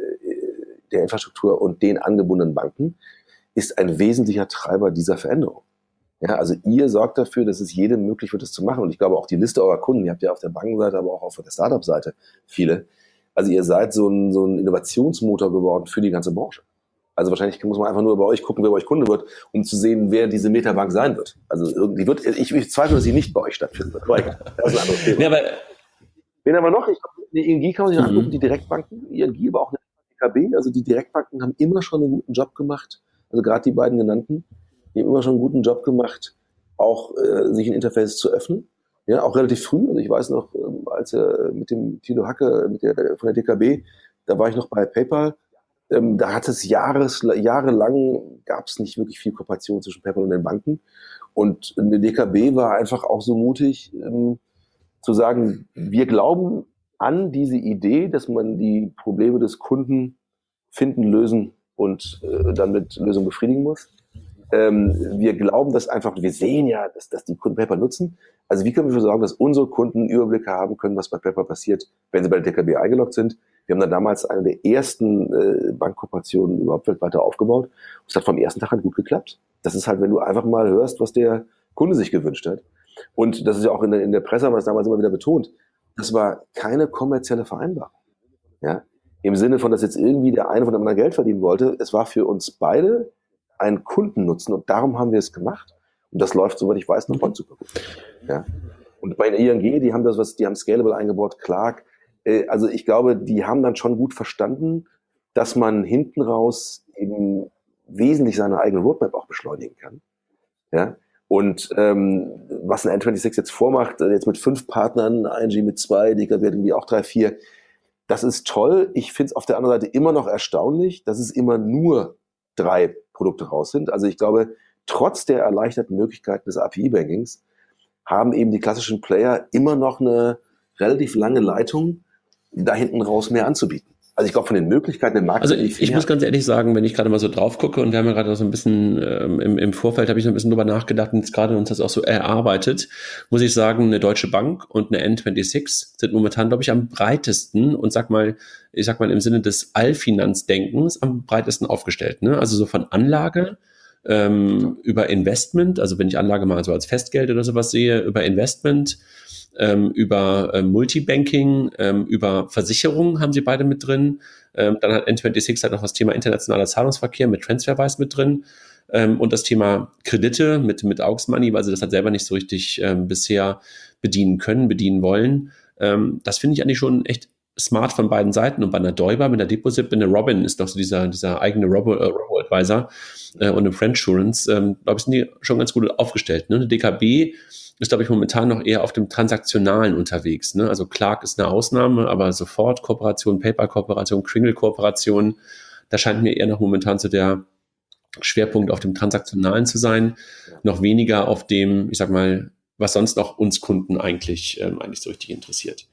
äh, der Infrastruktur und den angebundenen Banken ist ein wesentlicher Treiber dieser Veränderung. Ja, also ihr sorgt dafür, dass es jedem möglich wird, das zu machen. Und ich glaube auch die Liste eurer Kunden, ihr habt ja auf der Bankenseite, aber auch auf der Startup-Seite viele. Also ihr seid so ein, so ein Innovationsmotor geworden für die ganze Branche. Also wahrscheinlich muss man einfach nur bei euch gucken, wer bei euch Kunde wird, um zu sehen, wer diese Metabank sein wird. Also irgendwie wird, ich, ich zweifle, dass sie nicht bei euch stattfinden wird. Das ist ein anderes Thema. Ja, aber wen haben wir noch? Ich glaube, die I N G kann man sich noch angucken, die Direktbanken, I N G, aber auch eine D K B. Also die Direktbanken haben immer schon einen guten Job gemacht. Also gerade die beiden genannten, die haben immer schon einen guten Job gemacht, auch äh, sich in Interfaces zu öffnen. Ja, auch relativ früh. Also ich weiß noch, ähm, als er mit dem Thilo Hacke mit der, von der D K B, da war ich noch bei PayPal. Ähm, da hat es Jahres, jahrelang gab es nicht wirklich viel Kooperation zwischen PayPal und den Banken. Und eine D K B war einfach auch so mutig, ähm, zu sagen, wir glauben an diese Idee, dass man die Probleme des Kunden finden, lösen und äh, dann mit Lösungen befriedigen muss. Ähm, wir glauben, dass einfach, wir sehen ja, dass, dass die Kunden PayPal nutzen. Also wie können wir dafür sorgen, dass unsere Kunden einen Überblick haben können, was bei PayPal passiert, wenn sie bei der D K B eingeloggt sind. Wir haben dann damals eine der ersten äh, Bankkooperationen überhaupt weltweit aufgebaut. Es hat vom ersten Tag an gut geklappt. Das ist halt, wenn du einfach mal hörst, was der Kunde sich gewünscht hat. Und das ist ja auch in der, in der Presse, haben wir es damals immer wieder betont, das war keine kommerzielle Vereinbarung. Ja? Im Sinne von, dass jetzt irgendwie der eine von dem anderen Geld verdienen wollte. Es war für uns beide ein Kundennutzen und darum haben wir es gemacht. Und das läuft, soweit ich weiß, noch heute super gut. Ja? Und bei der I N G, die haben das was, die haben Scalable eingebaut, Clark. Äh, also ich glaube, die haben dann schon gut verstanden, dass man hinten raus eben wesentlich seine eigene Roadmap auch beschleunigen kann. Ja? Und ähm, was ein N sechsundzwanzig jetzt vormacht, jetzt mit fünf Partnern, I N G mit zwei, D K B irgendwie auch drei, vier, das ist toll. Ich finde es auf der anderen Seite immer noch erstaunlich, dass es immer nur drei Produkte raus sind. Also ich glaube, trotz der erleichterten Möglichkeiten des A P I-Bankings haben eben die klassischen Player immer noch eine relativ lange Leitung, da hinten raus mehr anzubieten. Also ich glaube, von den Möglichkeiten im Markt... Also ich, ich muss ganz ehrlich sagen, wenn ich gerade mal so drauf gucke, und wir haben ja gerade so ein bisschen, ähm, im, im Vorfeld habe ich so ein bisschen drüber nachgedacht und jetzt gerade uns das auch so erarbeitet, muss ich sagen, eine Deutsche Bank und eine N sechsundzwanzig sind momentan, glaube ich, am breitesten und sag mal, ich sag mal im Sinne des Allfinanzdenkens am breitesten aufgestellt. Ne? Also so von Anlage ähm, über Investment, also wenn ich Anlage mal so als Festgeld oder sowas sehe, über Investment, Ähm, über ähm, Multibanking, ähm, über Versicherungen haben sie beide mit drin. Ähm, dann hat N sechsundzwanzig halt noch das Thema internationaler Zahlungsverkehr mit TransferWise mit drin ähm, und das Thema Kredite mit, mit Aux Money, weil sie das halt selber nicht so richtig ähm, bisher bedienen können, bedienen wollen. Ähm, das finde ich eigentlich schon echt smart von beiden Seiten. Und bei einer Däuber, mit einer Deposit, mit einer Robin ist doch so dieser, dieser eigene Robo, äh, Robo-Advisor äh, und eine Friendsurance, ähm, glaube ich, sind die schon ganz gut aufgestellt. Ne? Eine D K B ist, glaube ich, momentan noch eher auf dem Transaktionalen unterwegs. Ne? Also Clark ist eine Ausnahme, aber sofort Kooperation, PayPal-Kooperation, Kringle-Kooperation, da scheint mir eher noch momentan so der Schwerpunkt auf dem Transaktionalen zu sein, noch weniger auf dem, ich sag mal, was sonst noch uns Kunden eigentlich, ähm, eigentlich so richtig interessiert.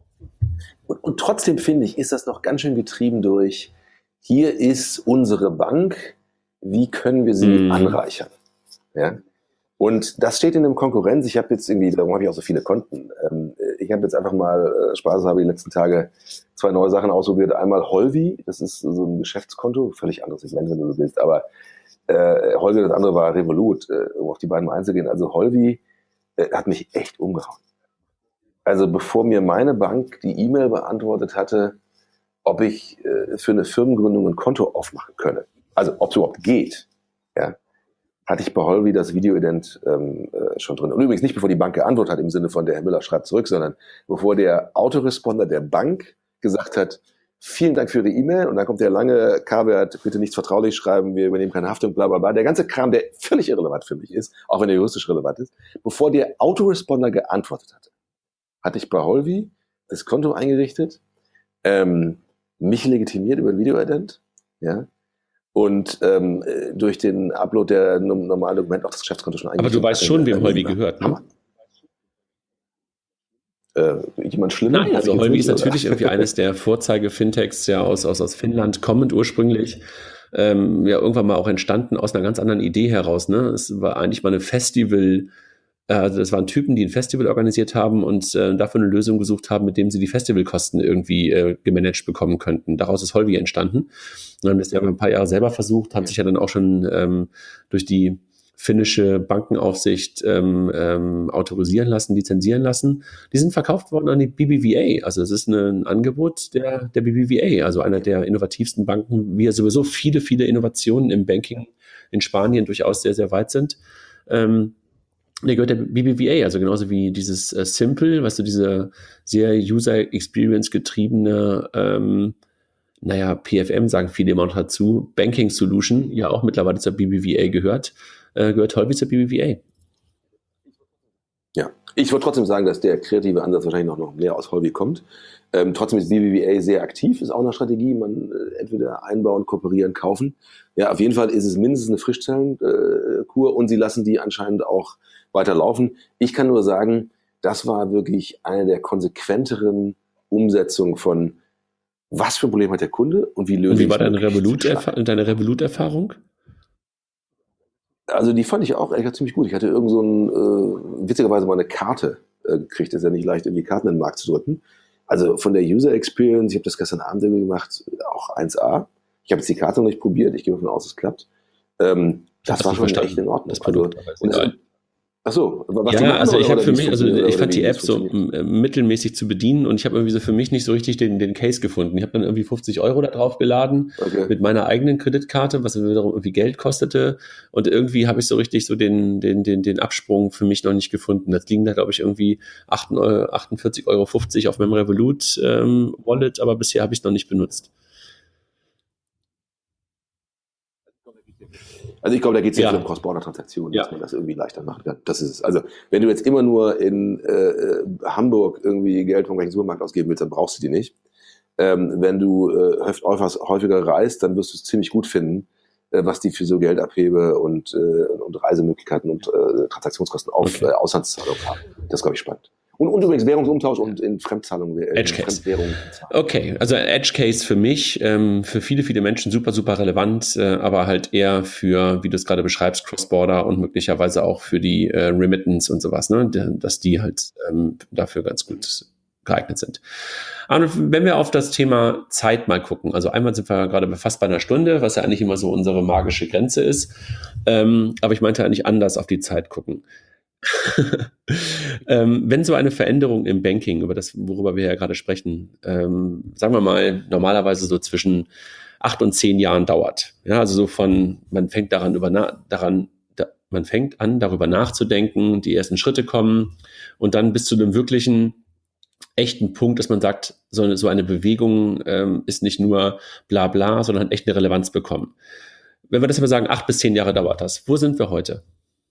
Und, und trotzdem finde ich, ist das noch ganz schön getrieben durch, hier ist unsere Bank, wie können wir sie mm. anreichern? Ja? Und das steht in einem Konkurrenz. Ich habe jetzt irgendwie, darum habe ich auch so viele Konten. Ähm, ich habe jetzt einfach mal, äh, Spaß habe die letzten Tage zwei neue Sachen ausprobiert. Einmal Holvi, das ist so ein Geschäftskonto, völlig anderes Segment, wenn du so willst. Aber äh, Holvi, das andere war Revolut, äh, um auf die beiden mal einzugehen. Also Holvi äh, hat mich echt umgehauen. Also bevor mir meine Bank die E-Mail beantwortet hatte, ob ich äh, für eine Firmengründung ein Konto aufmachen könne, also ob es überhaupt geht, ja, hatte ich bei Holvi das Video-Ident ähm, äh, schon drin. Und übrigens nicht, bevor die Bank geantwortet hat, im Sinne von der Herr Müller schreibt zurück, sondern bevor der Autoresponder der Bank gesagt hat, vielen Dank für Ihre E-Mail, und dann kommt der lange K-Wert, bitte nichts vertraulich schreiben, wir übernehmen keine Haftung, bla bla bla. Der ganze Kram, der völlig irrelevant für mich ist, auch wenn er juristisch relevant ist, bevor der Autoresponder geantwortet hatte, hatte ich bei Holvi das Konto eingerichtet, ähm, mich legitimiert über ein Video-Ident, ja, und ähm, durch den Upload der normalen Dokumente auch das Geschäftskonto schon eingerichtet. Aber du weißt schon, wem Holvi gehört, ne? Äh, jemand schlimmer? Nein, also Holvi ist natürlich irgendwie eines der Vorzeige-Fintechs ja aus, aus, aus Finnland kommend ursprünglich. Ähm, ja, irgendwann mal auch entstanden aus einer ganz anderen Idee heraus. Ne? Es war eigentlich mal eine Festival- Also das waren Typen, die ein Festival organisiert haben und äh, dafür eine Lösung gesucht haben, mit dem sie die Festivalkosten irgendwie äh, gemanagt bekommen könnten. Daraus ist Holvi entstanden. Und haben das ja ein paar Jahre selber versucht, haben sich ja dann auch schon ähm, durch die finnische Bankenaufsicht ähm, ähm, autorisieren lassen, lizenzieren lassen. Die sind verkauft worden an die B B V A. Also es ist ein Angebot der, der B B V A, also einer der innovativsten Banken, wie ja sowieso viele, viele Innovationen im Banking in Spanien durchaus sehr, sehr weit sind. Ähm, Der gehört der B B V A, also genauso wie dieses äh, Simple, weißt du, diese sehr User-Experience getriebene, ähm, naja, P F M sagen viele immer noch dazu, Banking Solution, ja auch mittlerweile zur B B V A gehört, äh, gehört Holvi zur B B V A. Ja, ich würde trotzdem sagen, dass der kreative Ansatz wahrscheinlich noch, noch mehr aus Holvi kommt. Ähm, trotzdem ist B B V A sehr aktiv, ist auch eine Strategie, man äh, entweder einbauen, kooperieren, kaufen. Ja, auf jeden Fall ist es mindestens eine Frischzellenkur äh, und sie lassen die anscheinend auch weiter laufen. Ich kann nur sagen, das war wirklich eine der konsequenteren Umsetzungen von, was für ein Problem hat der Kunde und wie löse und wie ich war deine Revolut-Erfahrung? Deine Revolut-Erfahrung? Also die fand ich auch ehrlich ziemlich gut. Ich hatte irgend so ein, äh, witzigerweise mal eine Karte äh, gekriegt. Das ist ja nicht leicht, irgendwie Karten in den Markt zu drücken. Also von der User Experience, ich habe das gestern Abend irgendwie gemacht, auch eins A. Ich habe jetzt die Karte noch nicht probiert, ich gehe davon aus, es klappt. Ähm, das war schon echt in Ordnung. Das Produkt, also, und, ach so, was ja, die machen, also ich habe für mich, also funktioniert, ich fand die wie App es so funktioniert? äh, mittelmäßig zu bedienen und ich habe irgendwie so für mich nicht so richtig den, den Case gefunden. Ich habe dann irgendwie fünfzig Euro da drauf geladen Okay. mit meiner eigenen Kreditkarte, was wiederum irgendwie Geld kostete, und irgendwie habe ich so richtig so den, den, den, den Absprung für mich noch nicht gefunden. Das liegen da, glaube ich, irgendwie achtundvierzig Euro fünfzig auf meinem Revolut ähm, Wallet, aber bisher habe ich es noch nicht benutzt. Also ich glaube, da geht es Ja. jetzt um Cross-Border-Transaktionen, Ja. dass man das irgendwie leichter macht. Ja, das ist es. Also wenn du jetzt immer nur in äh, Hamburg irgendwie Geld vom gleichen Supermarkt ausgeben willst, dann brauchst du die nicht. Ähm, wenn du äh, häufiger reist, dann wirst du es ziemlich gut finden, äh, was die für so Geldabhebe und, äh, und Reisemöglichkeiten und äh, Transaktionskosten auf Okay. äh, Auslandszahlungen haben. Das ist, glaube ich, spannend. Und, und übrigens Währungsumtausch und in Fremdzahlungen, äh, Edge in Case. Fremdwährungen. Okay, also Edge Case für mich, ähm, für viele, viele Menschen super, super relevant, äh, aber halt eher für, wie du es gerade beschreibst, Cross-Border und möglicherweise auch für die äh, Remittance und sowas, ne? Dass die halt ähm, dafür ganz gut geeignet sind. Aber wenn wir auf das Thema Zeit mal gucken, also einmal sind wir gerade fast bei einer Stunde, was ja eigentlich immer so unsere magische Grenze ist, ähm, aber ich meinte eigentlich anders auf die Zeit gucken. ähm, wenn so eine Veränderung im Banking, über das, worüber wir ja gerade sprechen, ähm, sagen wir mal, normalerweise so zwischen acht und zehn Jahren dauert. Ja, also so von, man fängt daran über na, daran, da, man fängt an, darüber nachzudenken, die ersten Schritte kommen und dann bis zu einem wirklichen echten Punkt, dass man sagt, so eine, so eine Bewegung ähm, ist nicht nur bla bla, sondern hat echt eine Relevanz bekommen. Wenn wir das aber sagen, acht bis zehn Jahre dauert das, wo sind wir heute?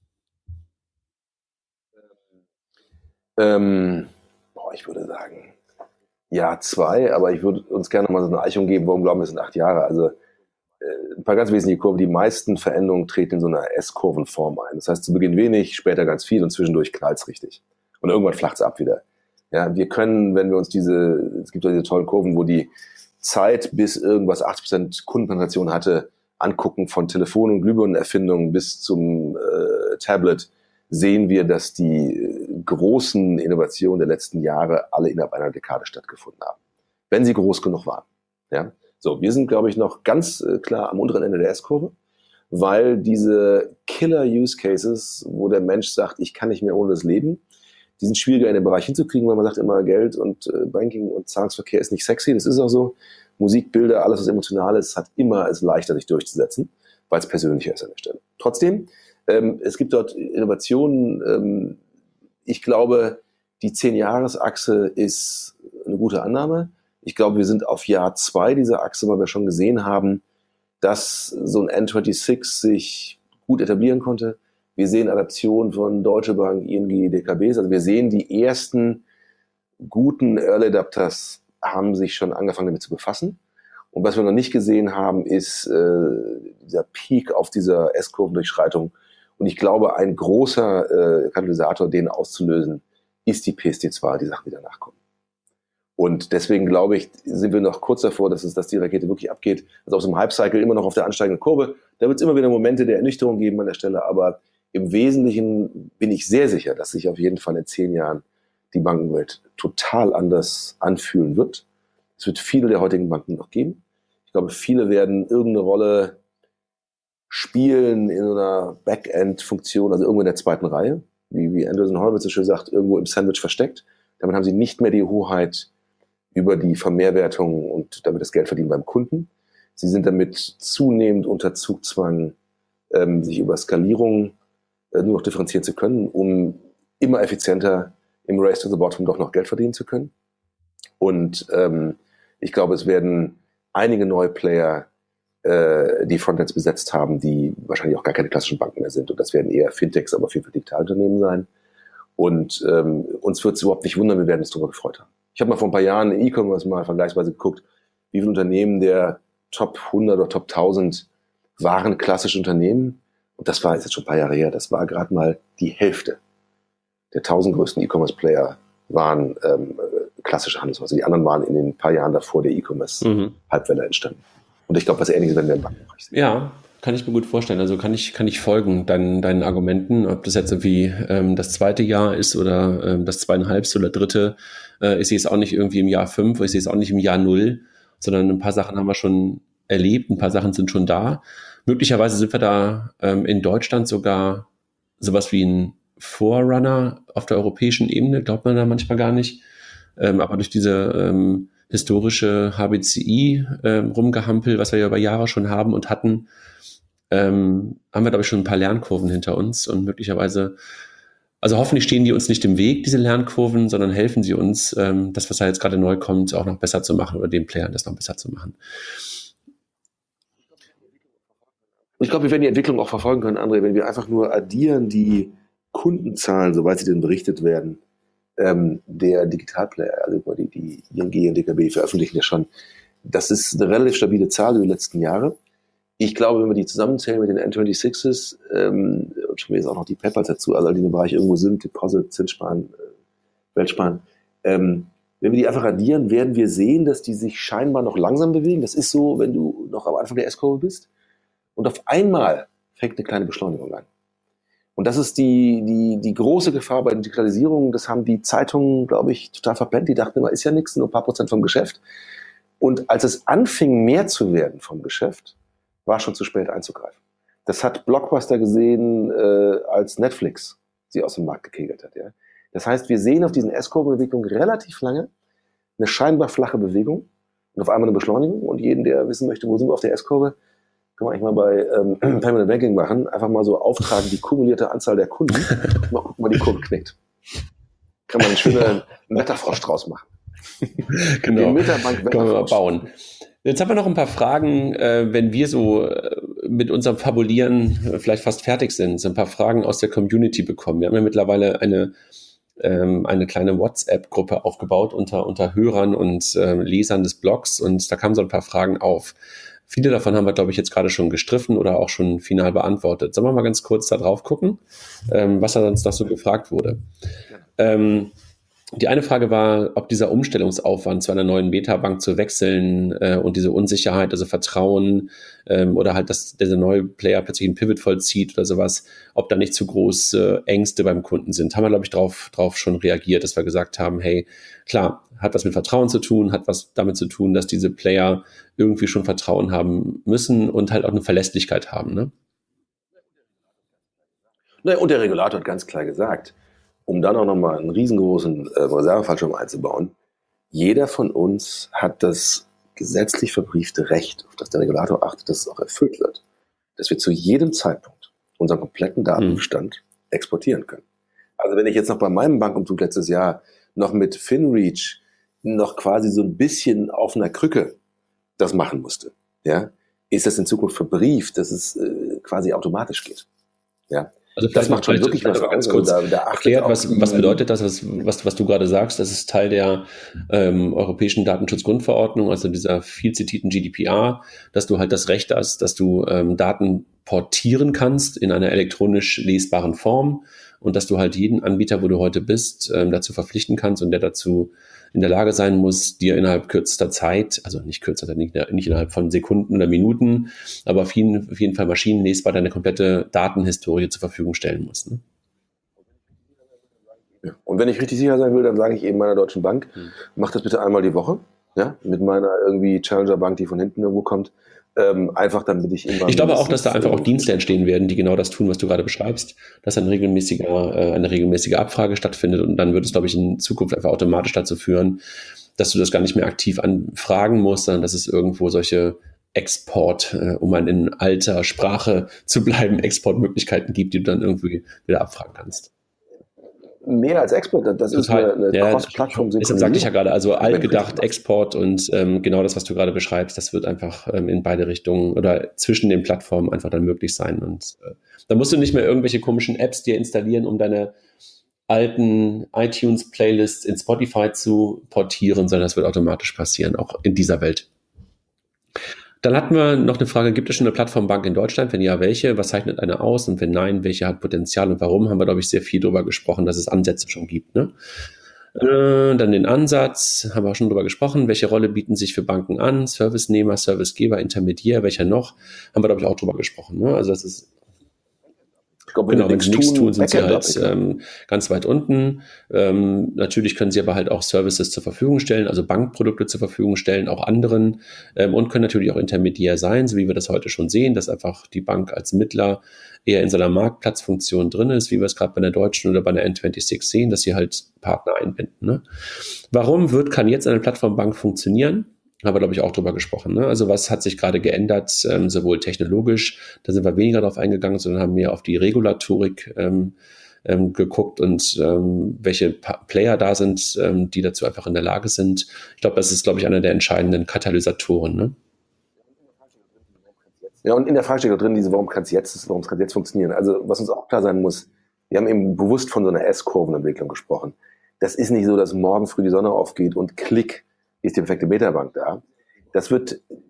Ähm, boah, ich würde sagen, ja, zwei, aber ich würde uns gerne mal so eine Eichung geben, warum glauben wir, es sind acht Jahre. Also äh, ein paar ganz wesentliche Kurven. Die meisten Veränderungen treten in so einer S-Kurvenform ein. Das heißt, zu Beginn wenig, später ganz viel und zwischendurch knallt es richtig. Und irgendwann flacht es ab wieder. Ja, wir können, wenn wir uns diese, es gibt ja diese tollen Kurven, wo die Zeit bis irgendwas achtzig Prozent Kundenpenetration hatte, angucken, von Telefon- und Glühbirnenerfindung bis zum äh, Tablet, sehen wir, dass die großen Innovationen der letzten Jahre alle innerhalb einer Dekade stattgefunden haben. Wenn sie groß genug waren. Ja? So, wir sind, glaube ich, noch ganz äh, klar am unteren Ende der S-Kurve, weil diese Killer-Use-Cases, wo der Mensch sagt, ich kann nicht mehr ohne das leben, die sind schwieriger in den Bereich hinzukriegen, weil man sagt immer, Geld und äh, Banking und Zahlungsverkehr ist nicht sexy, das ist auch so. Musik, Bilder, alles, was emotional ist, hat immer es leichter, sich durchzusetzen, weil es persönlicher ist an der Stelle. Trotzdem, ähm, es gibt dort Innovationen. Ähm, ich glaube, die zehn-Jahres-Achse ist eine gute Annahme. Ich glaube, wir sind auf Jahr zwei dieser Achse, weil wir schon gesehen haben, dass so ein N sechsundzwanzig sich gut etablieren konnte. Wir sehen Adaptionen von Deutsche Bank, I N G, D K Bs. Also wir sehen, die ersten guten Early Adapters haben sich schon angefangen damit zu befassen. Und was wir noch nicht gesehen haben, ist äh, dieser Peak auf dieser S-Kurvendurchschreitung. Und ich glaube, ein großer äh, Katalysator, den auszulösen, ist die P S D zwei, die Sachen, die danach kommen. Und deswegen glaube ich, sind wir noch kurz davor, dass, es, dass die Rakete wirklich abgeht. Also aus dem Hype-Cycle immer noch auf der ansteigenden Kurve. Da wird es immer wieder Momente der Ernüchterung geben an der Stelle. Aber im Wesentlichen bin ich sehr sicher, dass sich auf jeden Fall in zehn Jahren die Bankenwelt total anders anfühlen wird. Es wird viele der heutigen Banken noch geben. Ich glaube, viele werden irgendeine Rolle spielen in einer Backend-Funktion, also irgendwo in der zweiten Reihe, wie, wie Andreessen Horowitz so schön sagt, irgendwo im Sandwich versteckt. Damit haben sie nicht mehr die Hoheit über die Vermehrwertung und damit das Geld verdienen beim Kunden. Sie sind damit zunehmend unter Zugzwang, ähm, sich über Skalierung äh, nur noch differenzieren zu können, um immer effizienter im Race to the Bottom doch noch Geld verdienen zu können. Und ähm, ich glaube, es werden einige neue Player äh, die Frontends besetzt haben, die wahrscheinlich auch gar keine klassischen Banken mehr sind. Und das werden eher Fintechs, aber viel für Digitalunternehmen sein. Und ähm, uns wird es überhaupt nicht wundern, wir werden uns darüber gefreut haben. Ich habe mal vor ein paar Jahren in E-Commerce mal vergleichsweise geguckt, wie viele Unternehmen der Top hundert oder Top tausend waren klassische Unternehmen. Und das war jetzt schon ein paar Jahre her, das war gerade mal die Hälfte der tausend größten E-Commerce-Player waren ähm, klassische Handelshäuser. Die anderen waren in den paar Jahren davor der E-Commerce-Halbwelle entstanden. Und ich glaube, was Ähnliches werden wir im Bankenbereich sehen. Ja, kann ich mir gut vorstellen. Also kann ich, kann ich folgen deinen, deinen Argumenten, ob das jetzt irgendwie ähm, das zweite Jahr ist oder ähm, das zweieinhalbste oder dritte. Äh, ich sehe es auch nicht irgendwie im Jahr fünf, ich sehe es auch nicht im Jahr null, sondern ein paar Sachen haben wir schon erlebt, ein paar Sachen sind schon da. Möglicherweise sind wir da ähm, in Deutschland sogar sowas wie ein Vorrunner auf der europäischen Ebene, glaubt man da manchmal gar nicht. Ähm, aber durch diese ähm, historische H B C I ähm, rumgehampel, was wir ja über Jahre schon haben und hatten, ähm, haben wir, glaube ich, schon ein paar Lernkurven hinter uns und möglicherweise, also hoffentlich stehen die uns nicht im Weg, diese Lernkurven, sondern helfen sie uns, ähm, das, was da jetzt gerade neu kommt, auch noch besser zu machen oder den Playern das noch besser zu machen. Ich glaube, wir werden die Entwicklung auch verfolgen können, André, wenn wir einfach nur addieren die Kundenzahlen, soweit sie denn berichtet werden, ähm, der Digitalplayer, also die, die I N G und D K B veröffentlichen ja schon. Das ist eine relativ stabile Zahl über die letzten Jahre. Ich glaube, wenn wir die zusammenzählen mit den N sechsundzwanzig ähm, und schon jetzt auch noch die Peppers dazu, also die in dem Bereich irgendwo sind, Deposit, Zinssparen, äh, Weltsparen, ähm, wenn wir die einfach addieren, werden wir sehen, dass die sich scheinbar noch langsam bewegen. Das ist so, wenn du noch am Anfang der S-Kurve bist und auf einmal fängt eine kleine Beschleunigung an. Und das ist die, die, die große Gefahr bei der Digitalisierung. Das haben die Zeitungen, glaube ich, total verpennt. Die dachten immer, ist ja nichts, nur ein paar Prozent vom Geschäft. Und als es anfing, mehr zu werden vom Geschäft, war schon zu spät einzugreifen. Das hat Blockbuster gesehen, äh, als Netflix sie aus dem Markt gekegelt hat. Ja. Das heißt, wir sehen auf diesen S-Kurvenbewegungen relativ lange eine scheinbar flache Bewegung und auf einmal eine Beschleunigung. Und jeden, der wissen möchte, wo sind wir auf der S-Kurve, kann man eigentlich mal bei ähm, Permanent Banking machen, einfach mal so auftragen, die kumulierte Anzahl der Kunden, mal gucken, mal die Kurve knickt. Kann man einen schönen Wetterfrosch draus machen. Genau, Den Metabank können wir mal bauen. Jetzt haben wir noch ein paar Fragen, äh, wenn wir so äh, mit unserem Fabulieren äh, vielleicht fast fertig sind, so ein paar Fragen aus der Community bekommen. Wir haben ja mittlerweile eine, ähm, eine kleine WhatsApp-Gruppe aufgebaut unter, unter Hörern und äh, Lesern des Blogs und da kamen so ein paar Fragen auf. Viele davon haben wir, glaube ich, jetzt gerade schon gestriffen oder auch schon final beantwortet. Sollen wir mal ganz kurz da drauf gucken, ähm, was da sonst noch so gefragt wurde. Ja. Ähm, Die eine Frage war, ob dieser Umstellungsaufwand zu einer neuen Beta-Bank zu wechseln äh, und diese Unsicherheit, also Vertrauen ähm, oder halt, dass dieser neue Player plötzlich einen Pivot vollzieht oder sowas, ob da nicht zu große Ängste beim Kunden sind. Haben wir, glaube ich, drauf, drauf schon reagiert, dass wir gesagt haben, hey, klar, hat was mit Vertrauen zu tun, hat was damit zu tun, dass diese Player irgendwie schon Vertrauen haben müssen und halt auch eine Verlässlichkeit haben, ne? Naja, und der Regulator hat ganz klar gesagt, um dann auch nochmal einen riesengroßen äh, Reservefallschirm einzubauen, jeder von uns hat das gesetzlich verbriefte Recht, auf das der Regulator achtet, dass es auch erfüllt wird, dass wir zu jedem Zeitpunkt unseren kompletten Datenbestand hm. exportieren können. Also wenn ich jetzt noch bei meinem Bankumzug letztes Jahr noch mit FinReach noch quasi so ein bisschen auf einer Krücke das machen musste, ja, ist das in Zukunft verbrieft, dass es äh, quasi automatisch geht. Ja. Also das macht schon wirklich was ganz kurz also da, da erklärt, was, was bedeutet das, was, was, was du gerade sagst? Das ist Teil der ähm, Europäischen Datenschutzgrundverordnung, also dieser viel zitierten G D P R, dass du halt das Recht hast, dass du ähm, Daten portieren kannst in einer elektronisch lesbaren Form und dass du halt jeden Anbieter, wo du heute bist, ähm, dazu verpflichten kannst und der dazu in der Lage sein muss, dir innerhalb kürzester Zeit, also nicht kürzer, nicht, nicht innerhalb von Sekunden oder Minuten, aber auf jeden, auf jeden Fall maschinenlesbar deine komplette Datenhistorie zur Verfügung stellen muss. Ne? Ja. Und wenn ich richtig sicher sein will, dann sage ich eben meiner Deutschen Bank, hm. mach das bitte einmal die Woche, ja, mit meiner irgendwie Challenger Bank, die von hinten irgendwo kommt. Ähm, einfach damit ich immer. Ich glaube auch, dass da einfach auch Dienste entstehen werden, die genau das tun, was du gerade beschreibst, dass ein regelmäßiger, äh, eine regelmäßige Abfrage stattfindet und dann wird es, glaube ich, in Zukunft einfach automatisch dazu führen, dass du das gar nicht mehr aktiv anfragen musst, sondern dass es irgendwo solche Export, äh, um an in alter Sprache zu bleiben, Exportmöglichkeiten gibt, die du dann irgendwie wieder abfragen kannst. Mehr als Export, das Total. Ist eine, eine ja, Cross-Plattform. Deshalb sagte ich ja gerade, also altgedacht, Export und ähm, genau das, was du gerade beschreibst, das wird einfach ähm, in beide Richtungen oder zwischen den Plattformen einfach dann möglich sein. Und äh, da musst du nicht mehr irgendwelche komischen Apps dir installieren, um deine alten iTunes-Playlists in Spotify zu portieren, sondern das wird automatisch passieren, auch in dieser Welt. Dann hatten wir noch eine Frage, gibt es schon eine Plattformbank in Deutschland? Wenn ja, welche? Was zeichnet eine aus? Und wenn nein, welche hat Potenzial und warum? Haben wir, glaube ich, sehr viel drüber gesprochen, dass es Ansätze schon gibt. Ne? Äh, dann den Ansatz, haben wir auch schon drüber gesprochen. Welche Rolle bieten sich für Banken an? Servicenehmer, Servicegeber, Intermediär, welcher noch? Haben wir, glaube ich, auch drüber gesprochen. Ne? Also das ist Ich glaube, wenn genau, wenn sie nichts tun, sind sie halt ähm, ganz weit unten. Ähm, natürlich können sie aber halt auch Services zur Verfügung stellen, also Bankprodukte zur Verfügung stellen, auch anderen ähm, und können natürlich auch intermediär sein, so wie wir das heute schon sehen, dass einfach die Bank als Mittler eher in so einer Marktplatzfunktion drin ist, wie wir es gerade bei der Deutschen oder bei der N sechsundzwanzig sehen, dass sie halt Partner einbinden. Ne? Warum wird, kann jetzt eine Plattformbank funktionieren? Haben wir, glaube ich, auch drüber gesprochen. Ne? Also was hat sich gerade geändert, ähm, sowohl technologisch, da sind wir weniger drauf eingegangen, sondern haben mehr auf die Regulatorik ähm, ähm, geguckt und ähm, welche pa- Player da sind, ähm, die dazu einfach in der Lage sind. Ich glaube, das ist, glaube ich, einer der entscheidenden Katalysatoren. Ne? Ja, und in der Frage steht auch drin, diese, warum kann es jetzt, warum kann es jetzt funktionieren? Also was uns auch klar sein muss, wir haben eben bewusst von so einer S-Kurvenentwicklung gesprochen. Das ist nicht so, dass morgen früh die Sonne aufgeht und klick, ist die perfekte Beta-Bank da. Das wird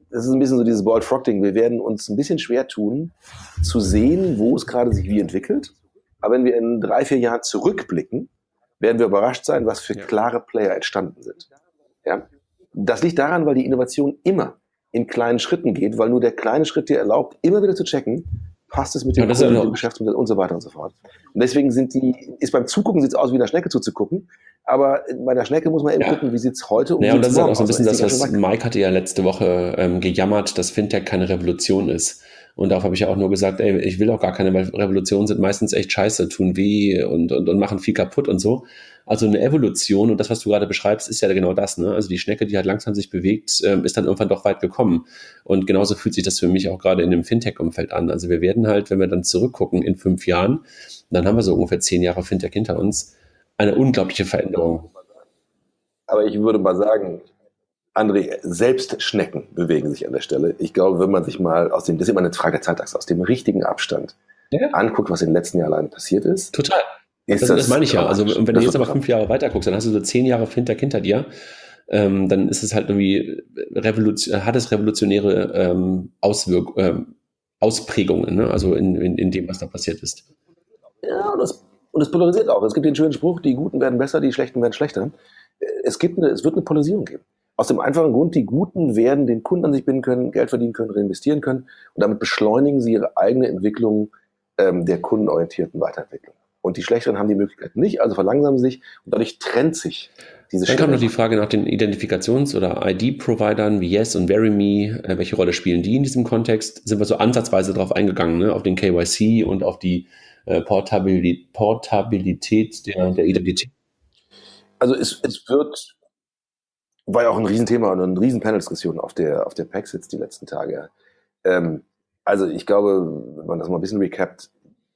das ist ein bisschen so dieses Boiled Frog-Ding. Wir werden uns ein bisschen schwer tun, zu sehen, wo es gerade sich wie entwickelt. Aber wenn wir in drei, vier Jahren zurückblicken, werden wir überrascht sein, was für klare Player entstanden sind. Ja? Das liegt daran, weil die Innovation immer in kleinen Schritten geht, weil nur der kleine Schritt dir erlaubt, immer wieder zu checken, passt es mit dem, Ja, das Kunden, ist mit ja dem noch- Geschäftsmodell und so weiter und so fort. Und deswegen sind die, ist beim Zugucken sieht es aus, wie einer Schnecke zuzugucken, aber bei der Schnecke muss man eben Ja. gucken, wie sieht es heute und Naja, wie und das sieht's ist halt morgen auch so ein aus. bisschen Da das, ist die was ganze Sache. Mike hatte ja letzte Woche ähm, gejammert, dass Fintech keine Revolution ist. Und darauf habe ich ja auch nur gesagt, ey, ich will auch gar keine, weil Revolutionen sind meistens echt scheiße, tun weh und, und, und machen viel kaputt und so. Also eine Evolution und das, was du gerade beschreibst, ist ja genau das. Ne? Also die Schnecke, die halt langsam sich bewegt, ähm, ist dann irgendwann doch weit gekommen. Und genauso fühlt sich das für mich auch gerade in dem Fintech-Umfeld an. Also wir werden halt, wenn wir dann zurückgucken in fünf Jahren, dann haben wir so ungefähr zehn Jahre Fintech hinter uns, eine unglaubliche Veränderung. Aber ich würde mal sagen, André, selbst Schnecken bewegen sich an der Stelle. Ich glaube, wenn man sich mal aus dem, das ist immer eine Frage der Zeitachse, aus dem richtigen Abstand Ja. anguckt, was in den letzten Jahren alleine passiert ist, Total. ist Das, das meine ich ja. Also dramatisch. und wenn Das du jetzt wird aber fünf Jahre weiter guckst, dann hast du so zehn Jahre Fintech hinter dir. Ähm, dann ist es halt irgendwie revolution, hat es revolutionäre ähm, Auswirk ähm, Ausprägungen, ne? Also in, in, in dem, was da passiert ist. Ja, und das, und das polarisiert auch. Es gibt den schönen Spruch, die Guten werden besser, die Schlechten werden schlechter. Es, gibt eine, es wird eine Polarisierung geben. Aus dem einfachen Grund, die Guten werden den Kunden an sich binden können, Geld verdienen können, reinvestieren können und damit beschleunigen sie ihre eigene Entwicklung ähm, der kundenorientierten Weiterentwicklung. Und die Schlechteren haben die Möglichkeit nicht, also verlangsamen sich und dadurch trennt sich diese Dann kam noch die Schere. Frage nach den Identifikations- oder I D-Providern wie Yes und VeryMe. Äh, welche Rolle spielen die in diesem Kontext? Sind wir so ansatzweise drauf eingegangen, ne? Auf den K Y C und auf die äh, Portabili- Portabilität der, der Identität. Also es, es wird, war ja auch ein Riesenthema und eine riesen Panel-Diskussion auf der, auf der PAX jetzt die letzten Tage. Ähm, also ich glaube, wenn man das mal ein bisschen recapt,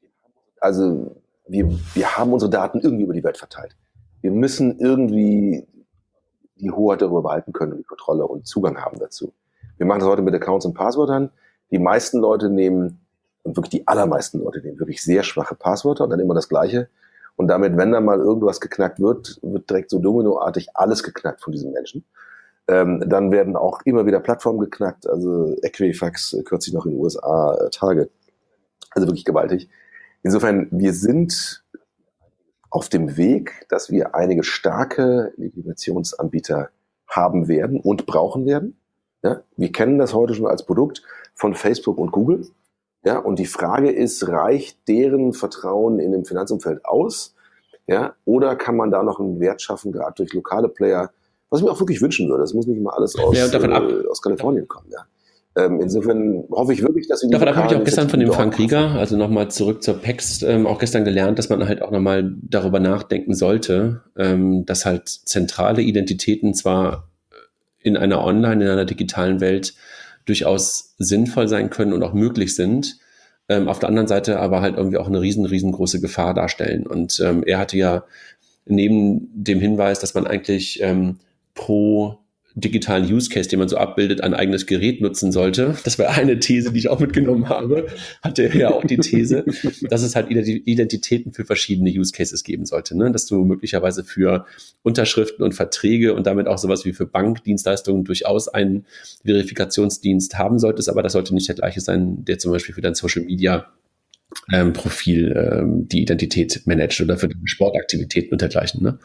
also wir, wir haben unsere Daten irgendwie über die Welt verteilt. Wir müssen irgendwie die Hoheit darüber behalten können und die Kontrolle und Zugang haben dazu. Wir machen das heute mit Accounts und Passwörtern. Die meisten Leute nehmen, und wirklich die allermeisten Leute nehmen wirklich sehr schwache Passwörter und dann immer das Gleiche. Und damit, wenn dann mal irgendwas geknackt wird, wird direkt so dominoartig alles geknackt von diesen Menschen. Ähm, dann werden auch immer wieder Plattformen geknackt, also Equifax, äh, kürzlich noch in den U S A, äh, Target. Also wirklich gewaltig. Insofern, wir sind auf dem Weg, dass wir einige starke Legitimationsanbieter haben werden und brauchen werden. Ja, wir kennen das heute schon als Produkt von Facebook und Google. Ja, und die Frage ist, reicht deren Vertrauen in dem Finanzumfeld aus? Ja, oder kann man da noch einen Wert schaffen, gerade durch lokale Player, was ich mir auch wirklich wünschen würde. Das muss nicht immer alles aus, Ja, und davon ab. äh, aus Kalifornien kommen. Ja. Ähm, insofern hoffe ich wirklich, dass wir die Davon ab habe ich auch lokalen gestern von dem Initiativen Frank dort Rieger, also nochmal zurück zur PAX, ähm, auch gestern gelernt, dass man halt auch nochmal darüber nachdenken sollte, ähm, dass halt zentrale Identitäten zwar in einer Online, in einer digitalen Welt durchaus sinnvoll sein können und auch möglich sind, ähm, auf der anderen Seite aber halt irgendwie auch eine riesen, riesengroße Gefahr darstellen. Und ähm, er hatte ja neben dem Hinweis, dass man eigentlich ähm, pro digitalen Use Case, den man so abbildet, ein eigenes Gerät nutzen sollte. Das war eine These, die ich auch mitgenommen habe. Hatte er ja auch die These, dass es halt Identitäten für verschiedene Use Cases geben sollte. Ne? Dass du möglicherweise für Unterschriften und Verträge und damit auch sowas wie für Bankdienstleistungen durchaus einen Verifikationsdienst haben solltest, aber das sollte nicht der gleiche sein, der zum Beispiel für dein Social Media ähm, Profil ähm, die Identität managt oder für Sportaktivitäten und dergleichen. Ne?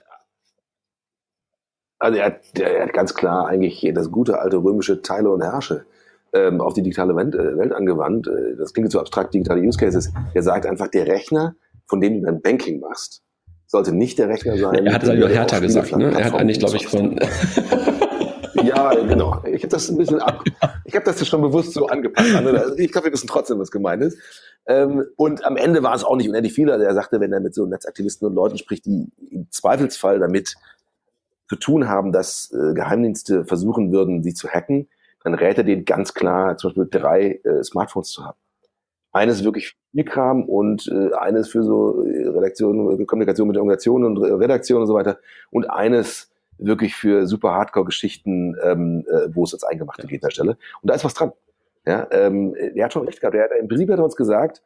Also er hat, er hat ganz klar eigentlich das gute alte römische Teile und Herrsche ähm, auf die digitale Welt, äh, Welt angewandt. Äh, das klingt so abstrakt, digitale Use Cases. Er sagt einfach, der Rechner, von dem du dein Banking machst, sollte nicht der Rechner sein. Er hat es eigentlich noch härter gesagt. Ne? Er hat eigentlich, glaube ich, von... Ja, genau. Ich habe das ein bisschen ab, ich habe das schon bewusst so angepasst. Also ich glaube, wir wissen trotzdem, was gemeint ist. Ähm, und am Ende war es auch nicht unendlich viel. Also er sagte, wenn er mit so Netzaktivisten und Leuten spricht, die im Zweifelsfall damit zu tun haben, dass äh, Geheimdienste versuchen würden, sie zu hacken, dann rät er denen ganz klar, zum Beispiel drei äh, Smartphones zu haben. Eines wirklich viel Kram und äh, eines für so äh, Redaktion, Kommunikation mit Organisationen und äh, Redaktion und so weiter und eines wirklich für super Hardcore-Geschichten, ähm, äh, wo es ins Eingemachte geht an der Stelle. Und da ist was dran. Ja, ähm, er hat schon recht gehabt. Er hat, im Prinzip hat er uns gesagt,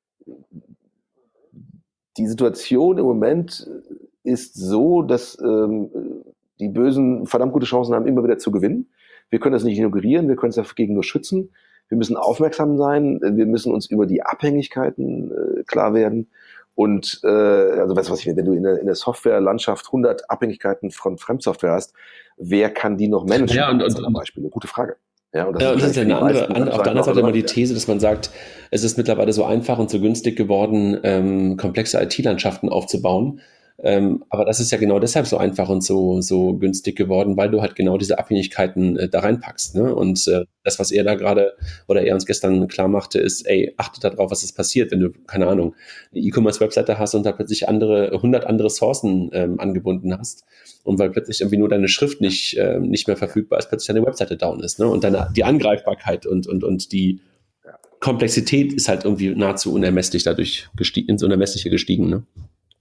die Situation im Moment ist so, dass ähm, die Bösen verdammt gute Chancen haben, immer wieder zu gewinnen. Wir können das nicht ignorieren, wir können es dagegen nur schützen. Wir müssen aufmerksam sein, wir müssen uns über die Abhängigkeiten äh, klar werden. Und äh, also weißt du, was ich, wenn du in der, in der Softwarelandschaft hundert Abhängigkeiten von Fremdsoftware hast, wer kann die noch managen? Ja, und, und, zum Beispiel eine gute Frage. Ja, und das, ja, und ist, das ist ja eine andere, andere auf der anderen Seite immer die These, dass man sagt, es ist mittlerweile so einfach und so günstig geworden, ähm, komplexe I T-Landschaften aufzubauen. Ähm, aber das ist ja genau deshalb so einfach und so, so günstig geworden, weil du halt genau diese Abhängigkeiten äh, da reinpackst. Ne? Und äh, das, was er da gerade oder er uns gestern klar machte, ist, ey, achtet darauf, was ist passiert, wenn du, keine Ahnung, eine E-Commerce-Webseite hast und da plötzlich andere, hundert andere Sourcen ähm, angebunden hast. Und weil plötzlich irgendwie nur deine Schrift nicht, äh, nicht mehr verfügbar ist, plötzlich deine Webseite down ist. Ne? Und dann die Angreifbarkeit und, und, und die Komplexität ist halt irgendwie nahezu unermesslich dadurch gestiegen, ins Unermessliche gestiegen. Ne?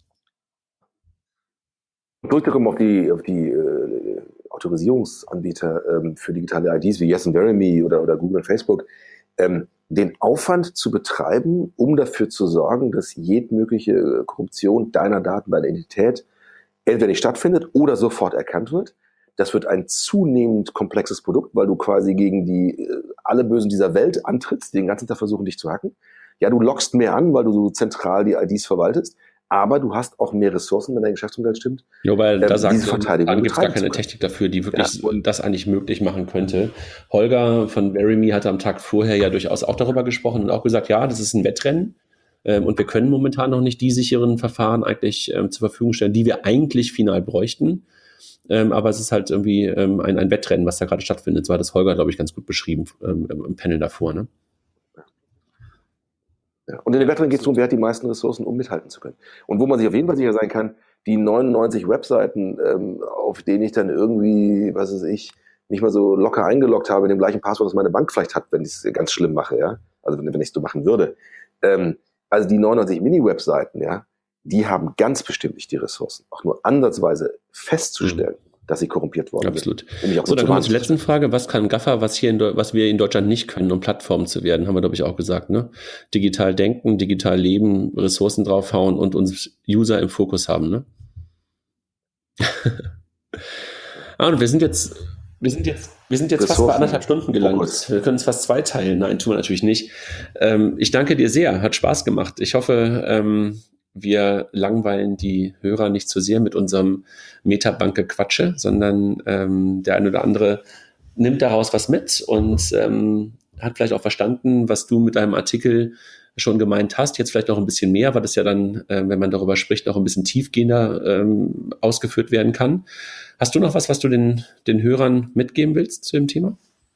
Zurückgekommen auf die, auf die äh, Autorisierungsanbieter ähm, für digitale I Ds wie Yes and Verily oder, oder Google und Facebook, ähm, den Aufwand zu betreiben, um dafür zu sorgen, dass jedmögliche Korruption deiner Daten, deiner Identität entweder nicht stattfindet oder sofort erkannt wird. Das wird ein zunehmend komplexes Produkt, weil du quasi gegen die äh, alle Bösen dieser Welt antrittst, die den ganzen Tag versuchen, dich zu hacken. Ja, du lockst mehr an, weil du so zentral die I Ds verwaltest. Aber du hast auch mehr Ressourcen, wenn dein Geschäftsmodell stimmt. Ja, weil da sagt man, dann gibt es gar keine Technik dafür, die wirklich ja. das eigentlich möglich machen könnte. Holger von Verily hatte am Tag vorher ja durchaus auch darüber gesprochen und auch gesagt, ja, das ist ein Wettrennen ähm, und wir können momentan noch nicht die sicheren Verfahren eigentlich ähm, zur Verfügung stellen, die wir eigentlich final bräuchten. Ähm, aber es ist halt irgendwie ähm, ein, ein Wettrennen, was da gerade stattfindet. So hat das Holger, glaube ich, ganz gut beschrieben ähm, im Panel davor, ne? Ja. Und in den Wettrennen geht es darum, wer hat die meisten Ressourcen, um mithalten zu können. Und wo man sich auf jeden Fall sicher sein kann, die neunundneunzig Webseiten, ähm, auf denen ich dann irgendwie, was weiß ich, nicht mal so locker eingeloggt habe, in dem gleichen Passwort, das meine Bank vielleicht hat, wenn ich es ganz schlimm mache, ja. Also wenn, wenn ich es so machen würde. Ähm, also die neunundneunzig Mini-Webseiten, ja, die haben ganz bestimmt nicht die Ressourcen, auch nur ansatzweise festzustellen, mhm. dass sie korrumpiert worden Absolut. sind. Absolut. So, dann kommen wir zur letzten Frage. Was kann Gaffer, was, hier in, was wir in Deutschland nicht können, um Plattformen zu werden, haben wir, glaube ich, auch gesagt. Ne? Digital denken, digital leben, Ressourcen draufhauen und uns User im Fokus haben. Ne? ah, und wir sind jetzt, wir sind jetzt, wir sind jetzt fast bei anderthalb Stunden gelangt. Fokus. Wir können es fast zweiteilen. Nein, tun wir natürlich nicht. Ähm, ich danke dir sehr. Hat Spaß gemacht. Ich hoffe, ähm, wir langweilen die Hörer nicht zu sehr mit unserem Metabank-Gequatsche, sondern ähm, der eine oder andere nimmt daraus was mit und ähm, hat vielleicht auch verstanden, was du mit deinem Artikel schon gemeint hast. Jetzt vielleicht noch ein bisschen mehr, weil das ja dann, äh, wenn man darüber spricht, noch ein bisschen tiefgehender ähm, ausgeführt werden kann. Hast du noch was, was du den, den Hörern mitgeben willst zu dem Thema?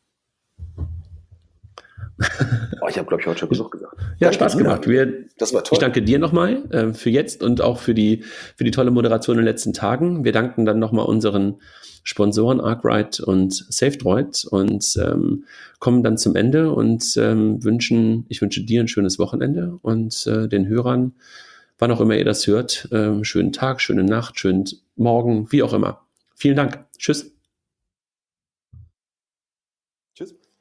Oh, ich habe, glaube ich, heute schon genug gesagt. Ja, danke, Spaß gemacht. Wir, das war toll. Ich danke dir nochmal äh, für jetzt und auch für die, für die tolle Moderation in den letzten Tagen. Wir danken dann nochmal unseren Sponsoren Arkwright und SafeDroid und ähm, kommen dann zum Ende und ähm, wünschen, ich wünsche dir ein schönes Wochenende und äh, den Hörern, wann auch immer ihr das hört, äh, schönen Tag, schöne Nacht, schönen Morgen, wie auch immer. Vielen Dank. Tschüss. Tschüss.